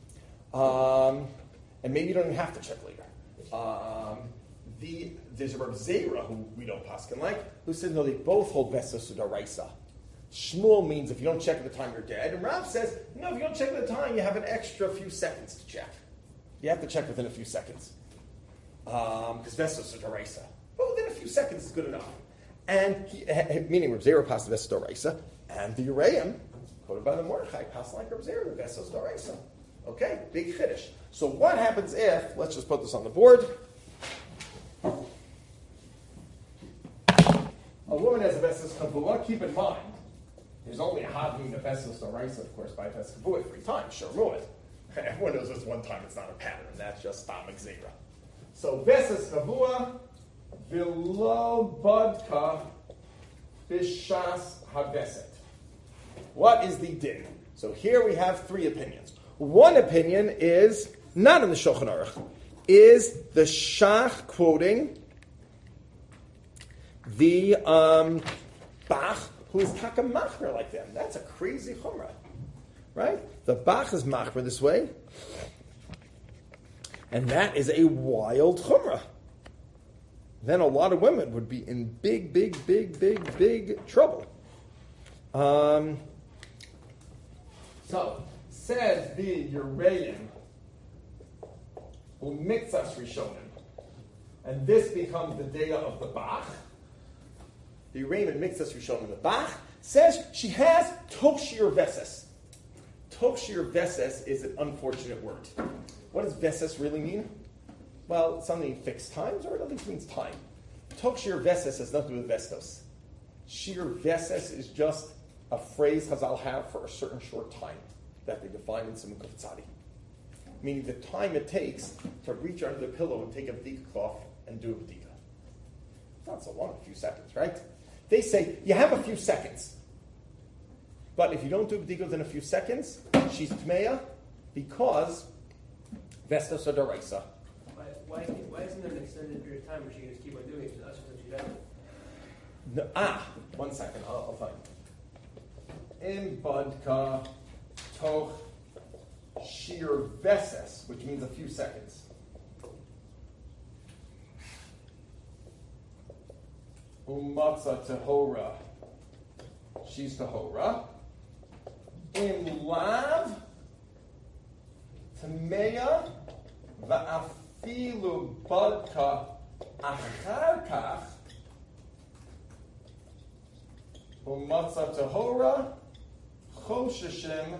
And maybe you don't even have to check later. There's a Reb Zera, who we don't paskin like, who says, no, they both hold Vestos Doraisa. Shmuel means if you don't check at the time, you're dead. And Rav says, no, if you don't check at the time, you have an extra few seconds to check. You have to check within a few seconds. Because Vestos Doraisa. But within a few seconds is good enough. And meaning Reb Zera passed the Vestos Doraisa, and the Uraim, quoted by the Mordechai, passed like Reb Zera, the Vestos Doraisa. Okay, big chiddush. So what happens if, let's just put this on the board. A woman has a Vestos Kavua. Keep in mind, there's only a Havim, a Vestos Doraisa, of course, by Vestos Kavua 3 times. Sure, ruin. Everyone knows this one time, it's not a pattern. That's just Stamik Zera. So Vestos Kavua, Vilo Budka, Bishas Haveset. What is the din? So here we have 3 opinions. One opinion is, not in the Shulchan Aruch, is the Shach quoting the Bach, who is Taka Machmer like them. That's a crazy chumrah, right? The Bach is Machmer this way, and that is a wild chumrah. Then a lot of women would be in big trouble. So, says the Uraim, who mixas Rishonim, and this becomes the data of the Bach. The Uraim and mixas Rishonim, the Bach says she has Tokshir Veses. Tokshir Veses is an unfortunate word. What does Veses really mean? Well, it's something fixed times, or it at least means time. Tokshir Veses has nothing to do with Vestos. Shir Veses is just a phrase Chazal have for a certain short time that they define in Simon Tzadi. Meaning the time it takes to reach under the pillow and take a bdika cloth and do a bdika. It's not so long, a few seconds, right? They say, you have a few seconds. But if you don't do a bdika within a few seconds, she's tmeya because Vestos or Doraisa. Why isn't there an extended period of time where she can just keep on doing it? That's what she does. No, 1 second, I'll find it. In Budka Toch Shir Veses, which means a few seconds. Umatza Tehora, she's Tehora. In Lav, Tmeya, Va'afilu Budka Achar Kach, Umatza Tehora, Chosheshem,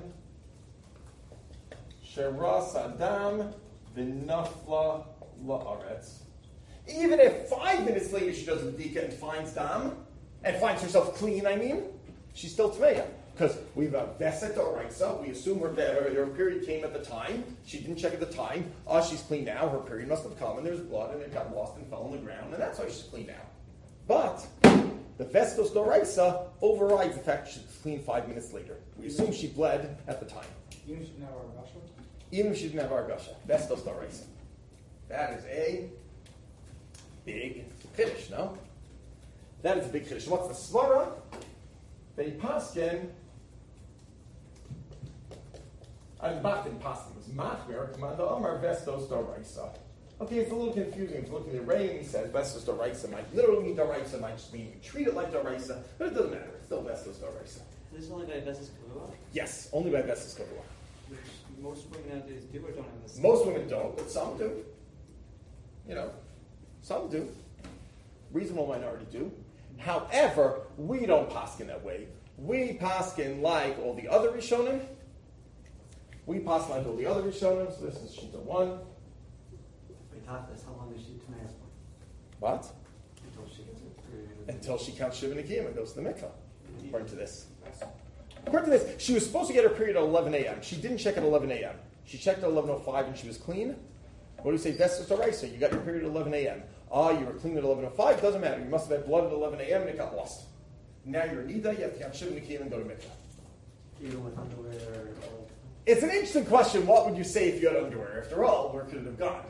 Sheras Adam, V'nafla La'aretz. Even if 5 minutes later she does a bdika and finds dam, and finds herself clean, she's still tmeya. Because we've a veset oraisa, we assume her period came at the time, she didn't check at the time, she's clean now, her period must have come, and there's blood, and it got lost and fell on the ground, and that's why she's clean now. But the Vestos Doraisa overrides the fact that she's clean 5 minutes later. We assume she bled at the time. Even if she didn't have Argasha? Even if she didn't have Argasha. Vestos Doraisa. That is a big chiddush, no? That is a big chiddush. What's the svara? They paskin And Batin Paskin was Machmir, Commander Omar Vestos Doraisa. Okay, it's a little confusing. If you look in the Ray, he says Vestos Doraisa might literally mean Doraisa, might just mean you treat it like Doraisa, but it doesn't matter. It's still Vestos Doraisa. This is only by Vestas Kavua, Yes, only by Vestos Kavua. which most women nowadays do or don't have this. Most women don't, but some do. You know, some do. Reasonable minority do. However, we don't paskin that way. We paskin like all the other Rishonim. We paskin like all the other Rishonim. So this is Shita 1. Wait, Tachlis, how long does she Tanais for? What? Until she gets her period. Until she counts Shiva Nikiyim and goes to the mikvah. According to this. According to this, she was supposed to get her period at 11 a.m. She didn't check at 11 a.m. She checked at 11:05 and she was clean. What do you say? Vestus Araisa, you got your period at 11 a.m. You were clean at 11:05. Doesn't matter. You must have had blood at 11 a.m. and it got lost. Now you're Nida, you have to count Shiva Nikiyim and go to mikvah. Even with underwear or... It's an interesting question. What would you say if you had underwear? After all, where could it have gone?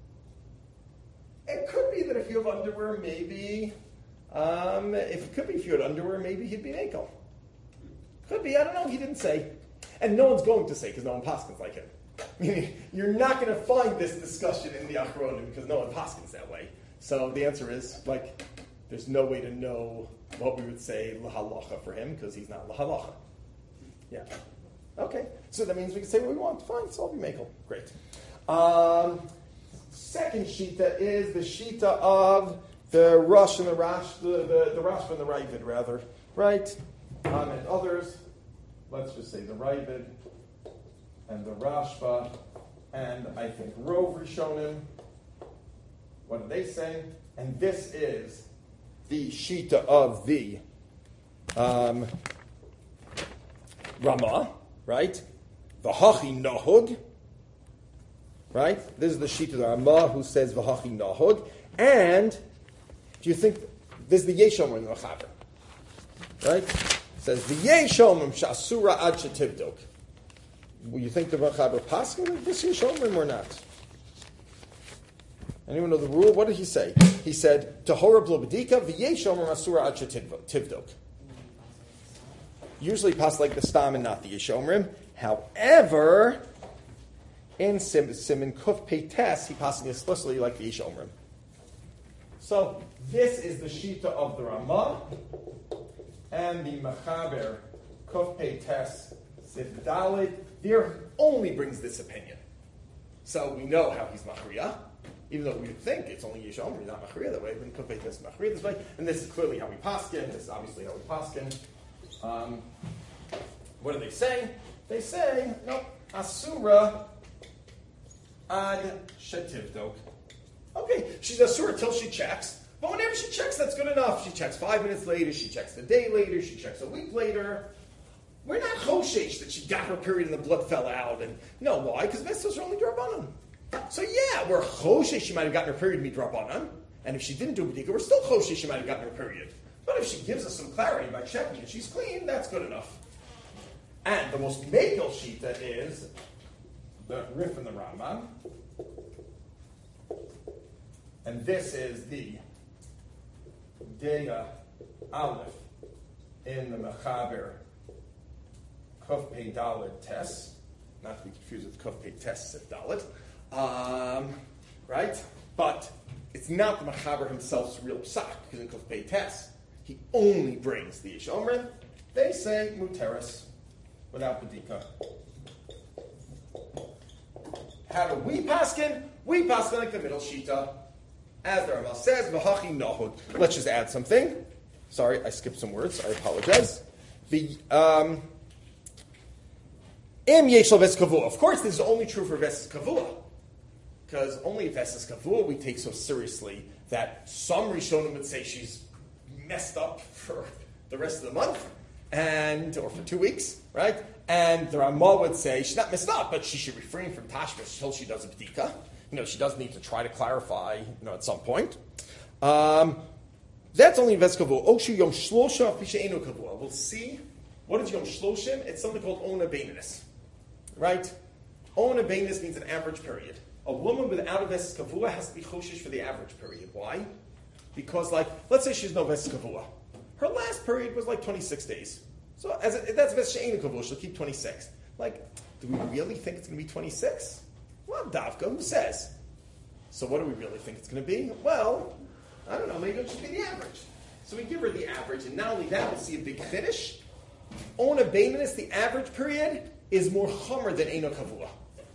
It could be that if you have underwear, maybe... if you had underwear, maybe he'd be Mako. Could be, I don't know, he didn't say. And no one's going to say, because no one paskins like him. Meaning, you're not going to find this discussion in the Achronim, because no one paskins that way. So the answer is, there's no way to know what we would say lahalacha for him, because he's not lahalacha. Yeah. Okay, so that means we can say what we want. Fine, so I'll be Mako. Great. Second shita is the shita of the Rosh and the Rash, the Rash and the Ravid, rather, right? And others, let's just say the Ravid and the Rashba, and I think Rov Rishonim. What do they say? And this is the shita of the Ramah, right? V'hachi nahug, right? This is the shita of the Ramah who says v'hachi nahug. And do you think this is the Yeshomer in the Mechaber, right? It says v'yeshomim shasura ad shetivdok. Will you think the Mechaber paskin this Yeshomer or not? Anyone know the rule? What did he say? He said tahora blobedika v'yeshomim asura ad shetivdok. Usually pass like the Stam and not the Yeshomrim. However, in Siman Kuf Peites, he passes explicitly like the Yeshomrim. So this is the Shita of the Ramah and the Mechaber Kuf Peites Sif Dalit. There only brings this opinion. So we know how he's Machriya, even though we would think it's only Yeshomrim, not Machriya that way. But in Kuf Peites Machriya this way, and this is clearly how we paskin. This is obviously how we paskin. What do they say? They say, no, Asura ad shetivdok. Okay, she's Asura till she checks, but whenever she checks, that's good enough. She checks 5 minutes later, she checks a day later, she checks a week later. We're not choshesh that she got her period and the blood fell out. And no, why? Because Vestos are only drabanan. So yeah, we're choshesh she might have gotten her period and be drabanan. And if she didn't do B'dika, we're still choshesh she might have gotten her period. But if she gives us some clarity by checking and she's clean, that's good enough. And the most makil shita is the Rif and the Rambam. And this is the Dea Aleph in the Mechaber Kuf Pei Dalet Tes. Not to be confused with Kuf Pei Tes Sif Dalet. Right? But it's not the Mechaber himself's real psak, because in Kuf Pei Tes, he only brings the Yeshomrim. They say Muteris, without B'dika. How do we paskin? We paskin like the middle shita. As the Ramal says, V'hachi nahud. Let's just add something. Sorry, I skipped some words. I apologize. Im yeshel ves kavua. Of course, this is only true for ves kavua. Because only ves kavua we take so seriously that some Rishonim would say she's messed up for the rest of the month, or for 2 weeks, right? And the Ramah would say she's not messed up, but she should refrain from tashmish until she does a b'dika. She does need to try to clarify, at some point. That's only ves kavua. Oshu yom shlosha pisheinu kavua. We'll see. What is yom shloshim? It's something called ona beinis, right? Ona beinis means an average period. A woman without a ves kavua has to be choshish for the average period. Why? Because, let's say she's no ves kavua. Her last period was 26 days. So that's ves she'enu kavua. She'll keep 26. Do we really think it's going to be 26? Well, Davka, who says? So what do we really think it's going to be? Well, I don't know, maybe it'll just be the average. So we give her the average, and not only that, we'll see a big finish. Ona Baininus, the average period, is more chumra than Eino Kavua.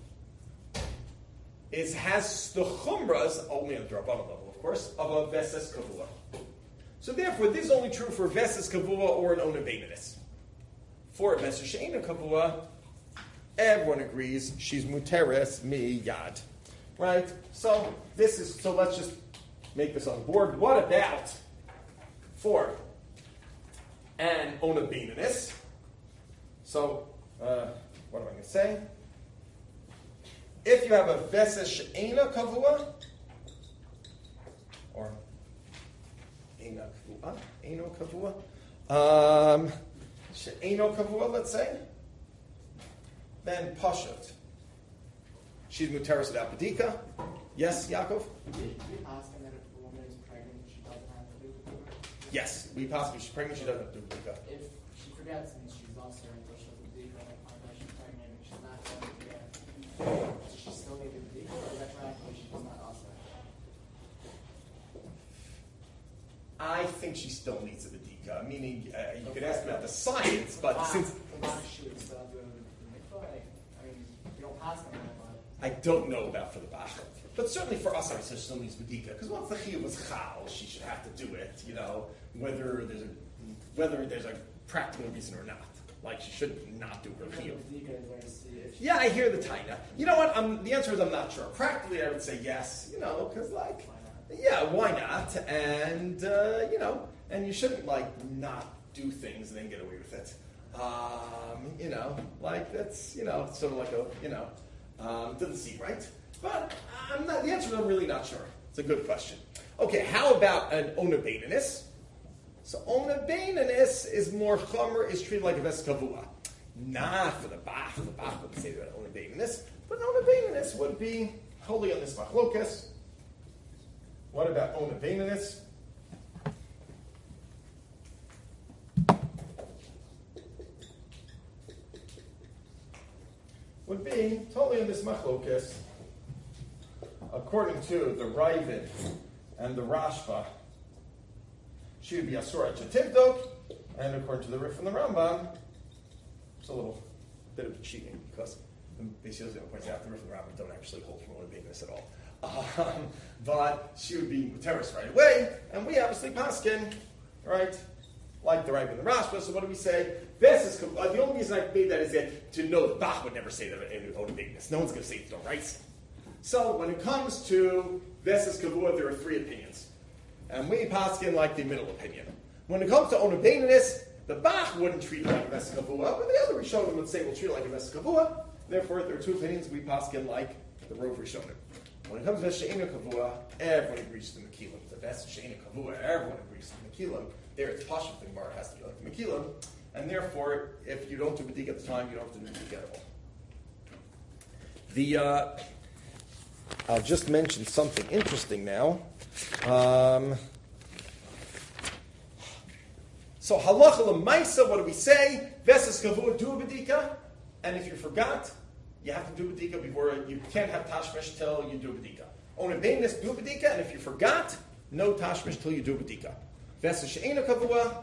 It has the chumras, only on the Drabbana level, of course, of a Veses Kavua. So therefore, this is only true for Veses Kavua or an Ona Baininus. For a Veses She'eino Kavua, everyone agrees she's Muteres mi Yad. Right? So let's just make this on the board. What about for an Ona Baininus? So, what am I going to say? If you have a Veses She'eino Kavua, or Eino Kavua, She'eino Kavua, let's say, then Pashut. She's Muteres without Bedika. Yes, Yaakov? We ask that if a woman is pregnant, she doesn't have to do Bedika? Yes, we possibly, she's pregnant, she doesn't have to do Bedika. If she forgets and she's also until she does Bedika, and find out she's pregnant and she's not going to get, does she still need the Bedika, or retroactively she does not also? I think she still needs a Bedika, meaning you could ask about the science, but since... The Bach, she would still do the mikvah? I mean, we don't pass on that, but... I don't know about for the Bach. But certainly for us, our sister still needs Bedika, because once the Chiyuv was Chal, she should have to do it, whether there's a practical reason or not. Like, she should not do her Chiyuv. Bedika is where to see if she... Yeah, I hear the Taina. You know what? The answer is I'm not sure. Practically, I would say yes, because, like, yeah, why not? And, and you shouldn't, like, not do things and then get away with it. That's, sort of like a, doesn't seem right. But the answer is I'm really not sure. It's a good question. Okay, how about an Ona Baininus? So Ona Baininus is more chomer, is treated like a Ves Kavua. Not for the Bach. The Bach wouldn't say that Ona Baininus. But Ona Baininus would be holy on this machlokas. What about Ona Baininus? Would be totally on this machlokas. According to the Ravid and the Rashba, she would be Asura Chativdok, and according to the Rif and the Rambam, it's a little bit of cheating because basically points out the Rif and the Rambam don't actually hold from Ona Baininus at all. But she would be Muteres right away, and we obviously paskin, right? Like the Ravid and the Rashba. So what do we say? The only reason I made that is that to know that Bach would never say that in Ona Baininus. No one's going to say it, right? So when it comes to Veses Kavua, there are three opinions. And we paskin like the middle opinion. When it comes to Ona Baininus, the Bach wouldn't treat it like a Veses Kavua, but the other Rishonim would say we'll treat it like a Veses Kavua. Therefore, there are two opinions. We paskin like the Rov Rishonim. When it comes to Veses She'eino Kavua, everyone agrees to the Mekilim. The Veses She'eino Kavua, everyone agrees to the Mekilim. There, it's Pashut, the Gemara has to be like the Mekilim. And therefore, if you don't do Bedika at the time, you don't have to do Bedika at all. I'll just mention something interesting now. So halacha l'maisa, what do we say? Veses Kavua, do a Bedika. And if you forgot, you have to do Bedika before, you can't have Tashmish till you do Bedika. Ona Baininus, do Bedika, and if you forgot, no Tashmish till you do Bedika. Veses She'eino Kavua.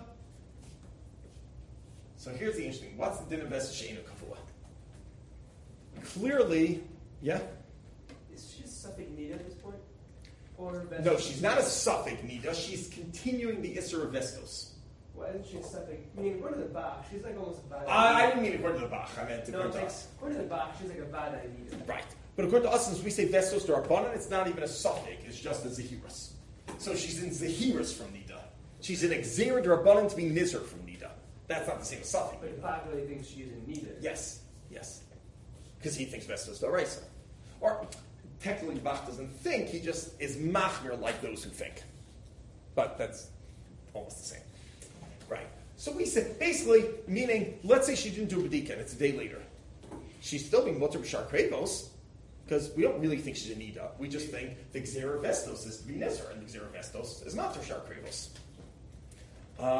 So here's the interesting. What's the din of Veses She'eino Kavua? Clearly, yeah? Is she a Suffolk Nida at this point? Or No, she's not a Suffolk Nida. She's continuing the Isser of Vestos. Why isn't she a Suffolk? I mean, according to the Bach, she's like almost a bad I didn't mean according to the Bach. I meant No, according to like, us. according to the Bach, she's like a bad idea. Right. But according to us, since we say Vestos D'Rabbanan, it's not even a Suffolk. It's just a Zahirus. So she's in Zahirus from Nida. She's in Exer D'Rabbanan to be Nizar from Nida. That's not the same as Suffolk. But Bach really thinks she's in Nida. Yes. Because he thinks Vestos D'Oraisa. Or, technically, Bach doesn't think, he just is machmir like those who think. But that's almost the same. Right. So we said, basically, meaning, let's say she didn't do Bedika and it's a day later. She's still being Mutter B'Shar Krevos, because we don't really think she's a Nida. We just think the Xera Vestos is to be Nezer, and the Xera Vestos is Mutter B'Shar Krevos.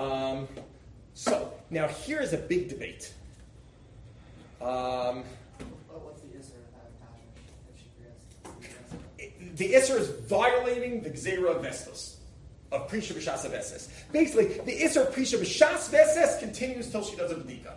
So, now here's a big debate. the Isser is violating the Gzeira of Vestos, of Prisha B'Shas Veses. Basically, the Isser of Prisha B'Shas Veses continues till she does a B'dika.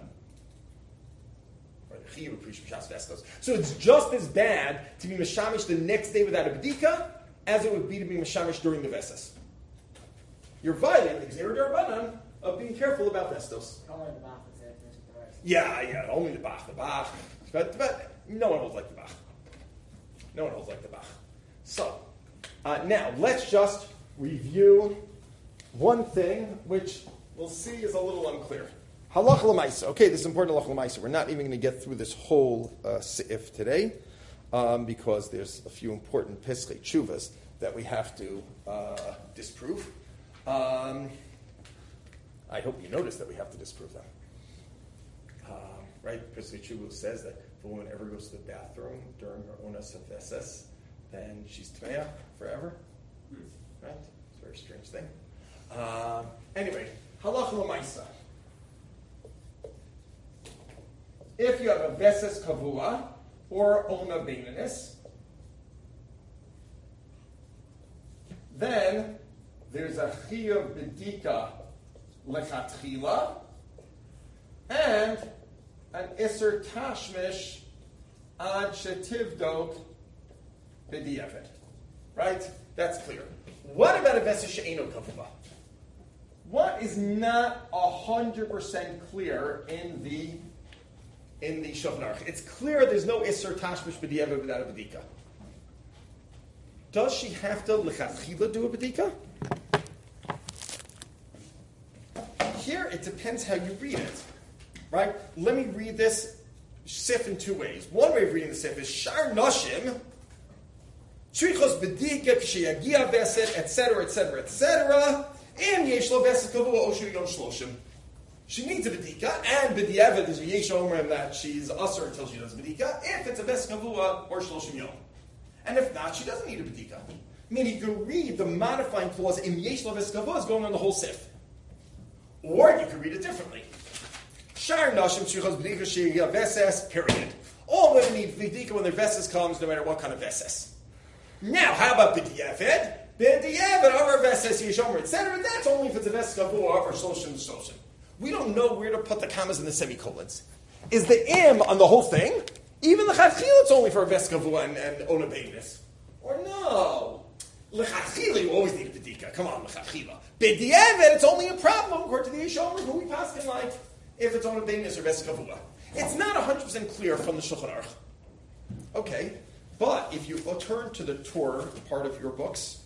Or the Chiyuv of Prisha B'Shas Vestos. So it's just as bad to be Meshamish the next day without a B'dika as it would be to be Meshamish during the Veses. You're violating the Gzeira D'Rabbanan of being careful about Vestos. Only the Bach is it, there's the rest. Yeah, only the Bach. But no one holds like the Bach. No one holds like the Bach. So, now, let's just review one thing, which we'll see is a little unclear. Halach l'maisa. Okay, this is important halach l'maisa. We're not even going to get through this whole seif today, because there's a few important piskei tshuvas that we have to disprove. I hope you notice that we have to disprove them. Right? Piskei tshuva says that if a woman ever goes to the bathroom during her onas veses, then she's tmeya forever. Right? It's a very strange thing. Anyway, halach l'maisa. If you have a veses kavua or ona beinanis, then there's a chiyuv b'dika lechatchila and an iser tashmish ad shetivdok b'diavad. Right? That's clear. What about a veses she'eno kavua? What is not 100% clear in the Shulchan Aruch? It's clear there's no iser tashmish b'diavad without a b'dika. Does she have to lechatchila do a b'dika? Here, it depends how you read it, right? Let me read this sif in two ways. One way of reading the sif is shar nashim, tzrichos b'dika k'sheyagia veset, etc., etc., etc., and yesh lo veset kavua oshu yom shloshim. She needs a b'dika, and b'diavad is a yesh omer that she's usher until she does b'dika, if it's a veset kavua or shloshim yom. And if not, she doesn't need a b'dika. Meaning you can read the modifying clause in yesh lo veset kavua is going on the whole sif. Or you can read it differently. Shar nashim tzrichos b'dika sheyagia veses, period. All women need b'dika when their veses comes, no matter what kind of veses. Now, how about b'diavad? B'diavad, our veses, yeshomer, etc. That's only if it's a veses kavua or shloshim shloshim. We don't know where to put the commas and the semicolons. Is the im on the whole thing? Even the chatchila, it's only for a veses kavua and ona beinis. Or no? L'chatchila, you always need a b'dika. Come on, l'chatchila. B'diavad, it's only a problem according to the yeshomer who we pass in like if it's ona beinis or veses kavua. It's not 100% clear from the Shulchan Aruch. Okay. But if you turn to the Torah part of your books,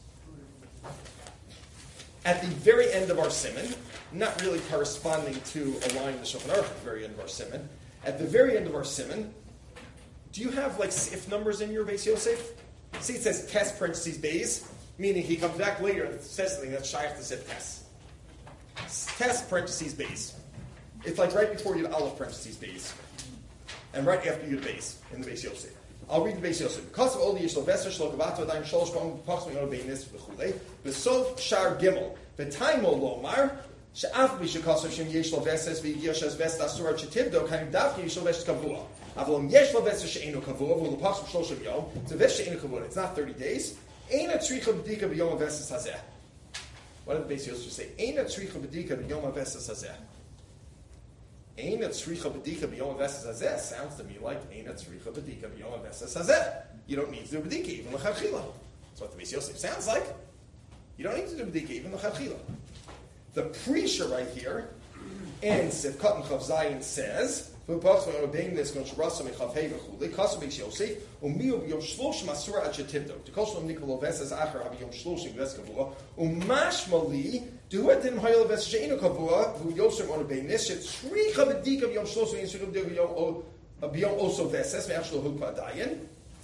at the very end of our siman, not really corresponding to a line in the Shulchan Aruch at the very end of our siman, at the very end of our siman, do you have like if numbers in your Beis Yosef? See, it says Tes parentheses Beis, meaning he comes back later and says something that's shaykh to Sif Tes. Tes parentheses Beis. It's like right before you had Aleph parentheses Beis, and right after you had Beis in the Beis Yosef. I'll read the Beis Yosef. Because of all the Yishlo Veser, Shlo Gavato, Daim Sholosh, Bom, Pochsmi, Ono, Beinis, V'chulei, V'sof, Shar, Gimel, V'taimo, Lomar, She'af, B'shekosov, Shem, Yishlo Veses, V'yoshes, Vest, Asura, Chetivdo, Kaim, Davki, Yishlo Veses, Kavua. Avalom, Yishlo Veses, She'eno, Kavua, V'lo, Pochsmi, Shloshim, Yom, it's a Veses, She'eno, Kavua. It's not 30 days. Eina Tzricha, B'dika, B'yom, Veses, Hazeh. What did the Beis Yosef say? Eina Tzricha, B'dika, B'yom, Veses, Hazeh. Eina tzricha b'dika b'yom veses hazeh sounds to me like Eina tzricha b'dika b'yom veses hazeh. You don't need to do b'dika even l'chadchila. That's what the Beis Yosef sounds like. You don't need to do b'dika even l'chadchila. The Prisha right here in Sivkat and Chav Zayin says, "V'pachs v'obein this gon shrasa mechav hey v'chuli kasu Beis Yosef umiu b'yom shloshim asura ad shetivdo tikol shlom nikol veses acher b'yom shloshim ves kavua umashmali." Do it in Hayel Ves Sheinu Kavua, who Yosef on a Beinis, Shricha B'dika B'yom Shlosu and Shricha B'yom Oso Veses, Me'achshlo Hukpa Dayan.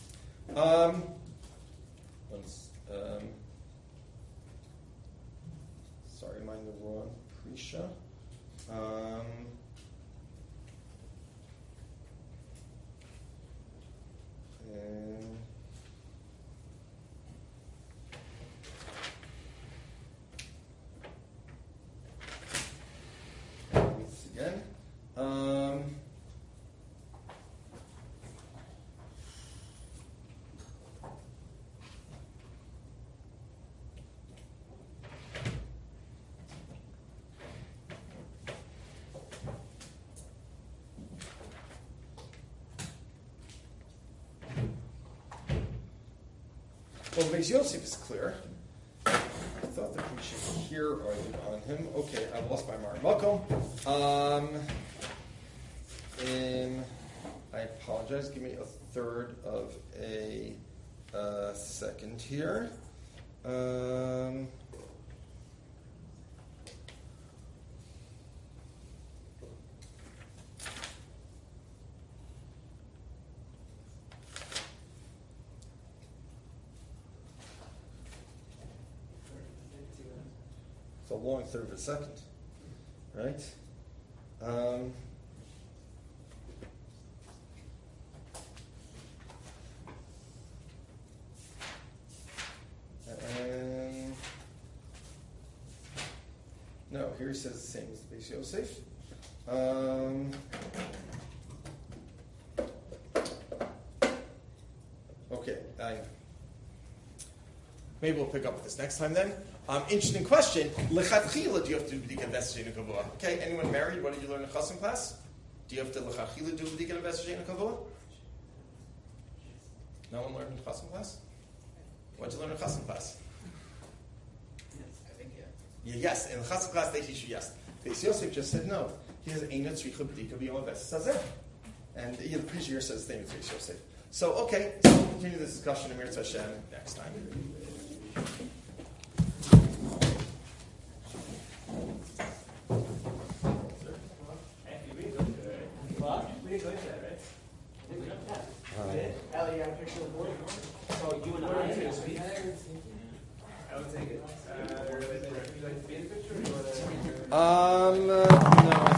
Sorry, mind the wrong Prisha. Again. Well, Beis Yosef is clear. I thought that we should hear argument on him. Okay, I lost my Makom. I apologize. Give me a third of a second here. It's a long third of a second, right? No, here he says the same as Beis Yosef. Okay, maybe we'll pick up with this next time then. Interesting question. Lechatchila, do you have to do b'dika v'esajin kavua? Okay, anyone married? What did you learn in Chasam class? Do you have to lechatchila do b'dika v'esajin kavua? No one learned in Chasam class? What did you learn in Chasam class? Yes, in the Chasam class they teach you yes. Beis Yosef just said no. He has Eina Tzricha B'dika B'yom HaVesed. And the Pishir says the same as Beis Yosef. So, okay, so we'll continue this discussion in Mir Hashem next time. We didn't go into that, right? Ellie, you got a picture of the board? So you and I. I would take it. Would you like to be in the picture or do you want to? No.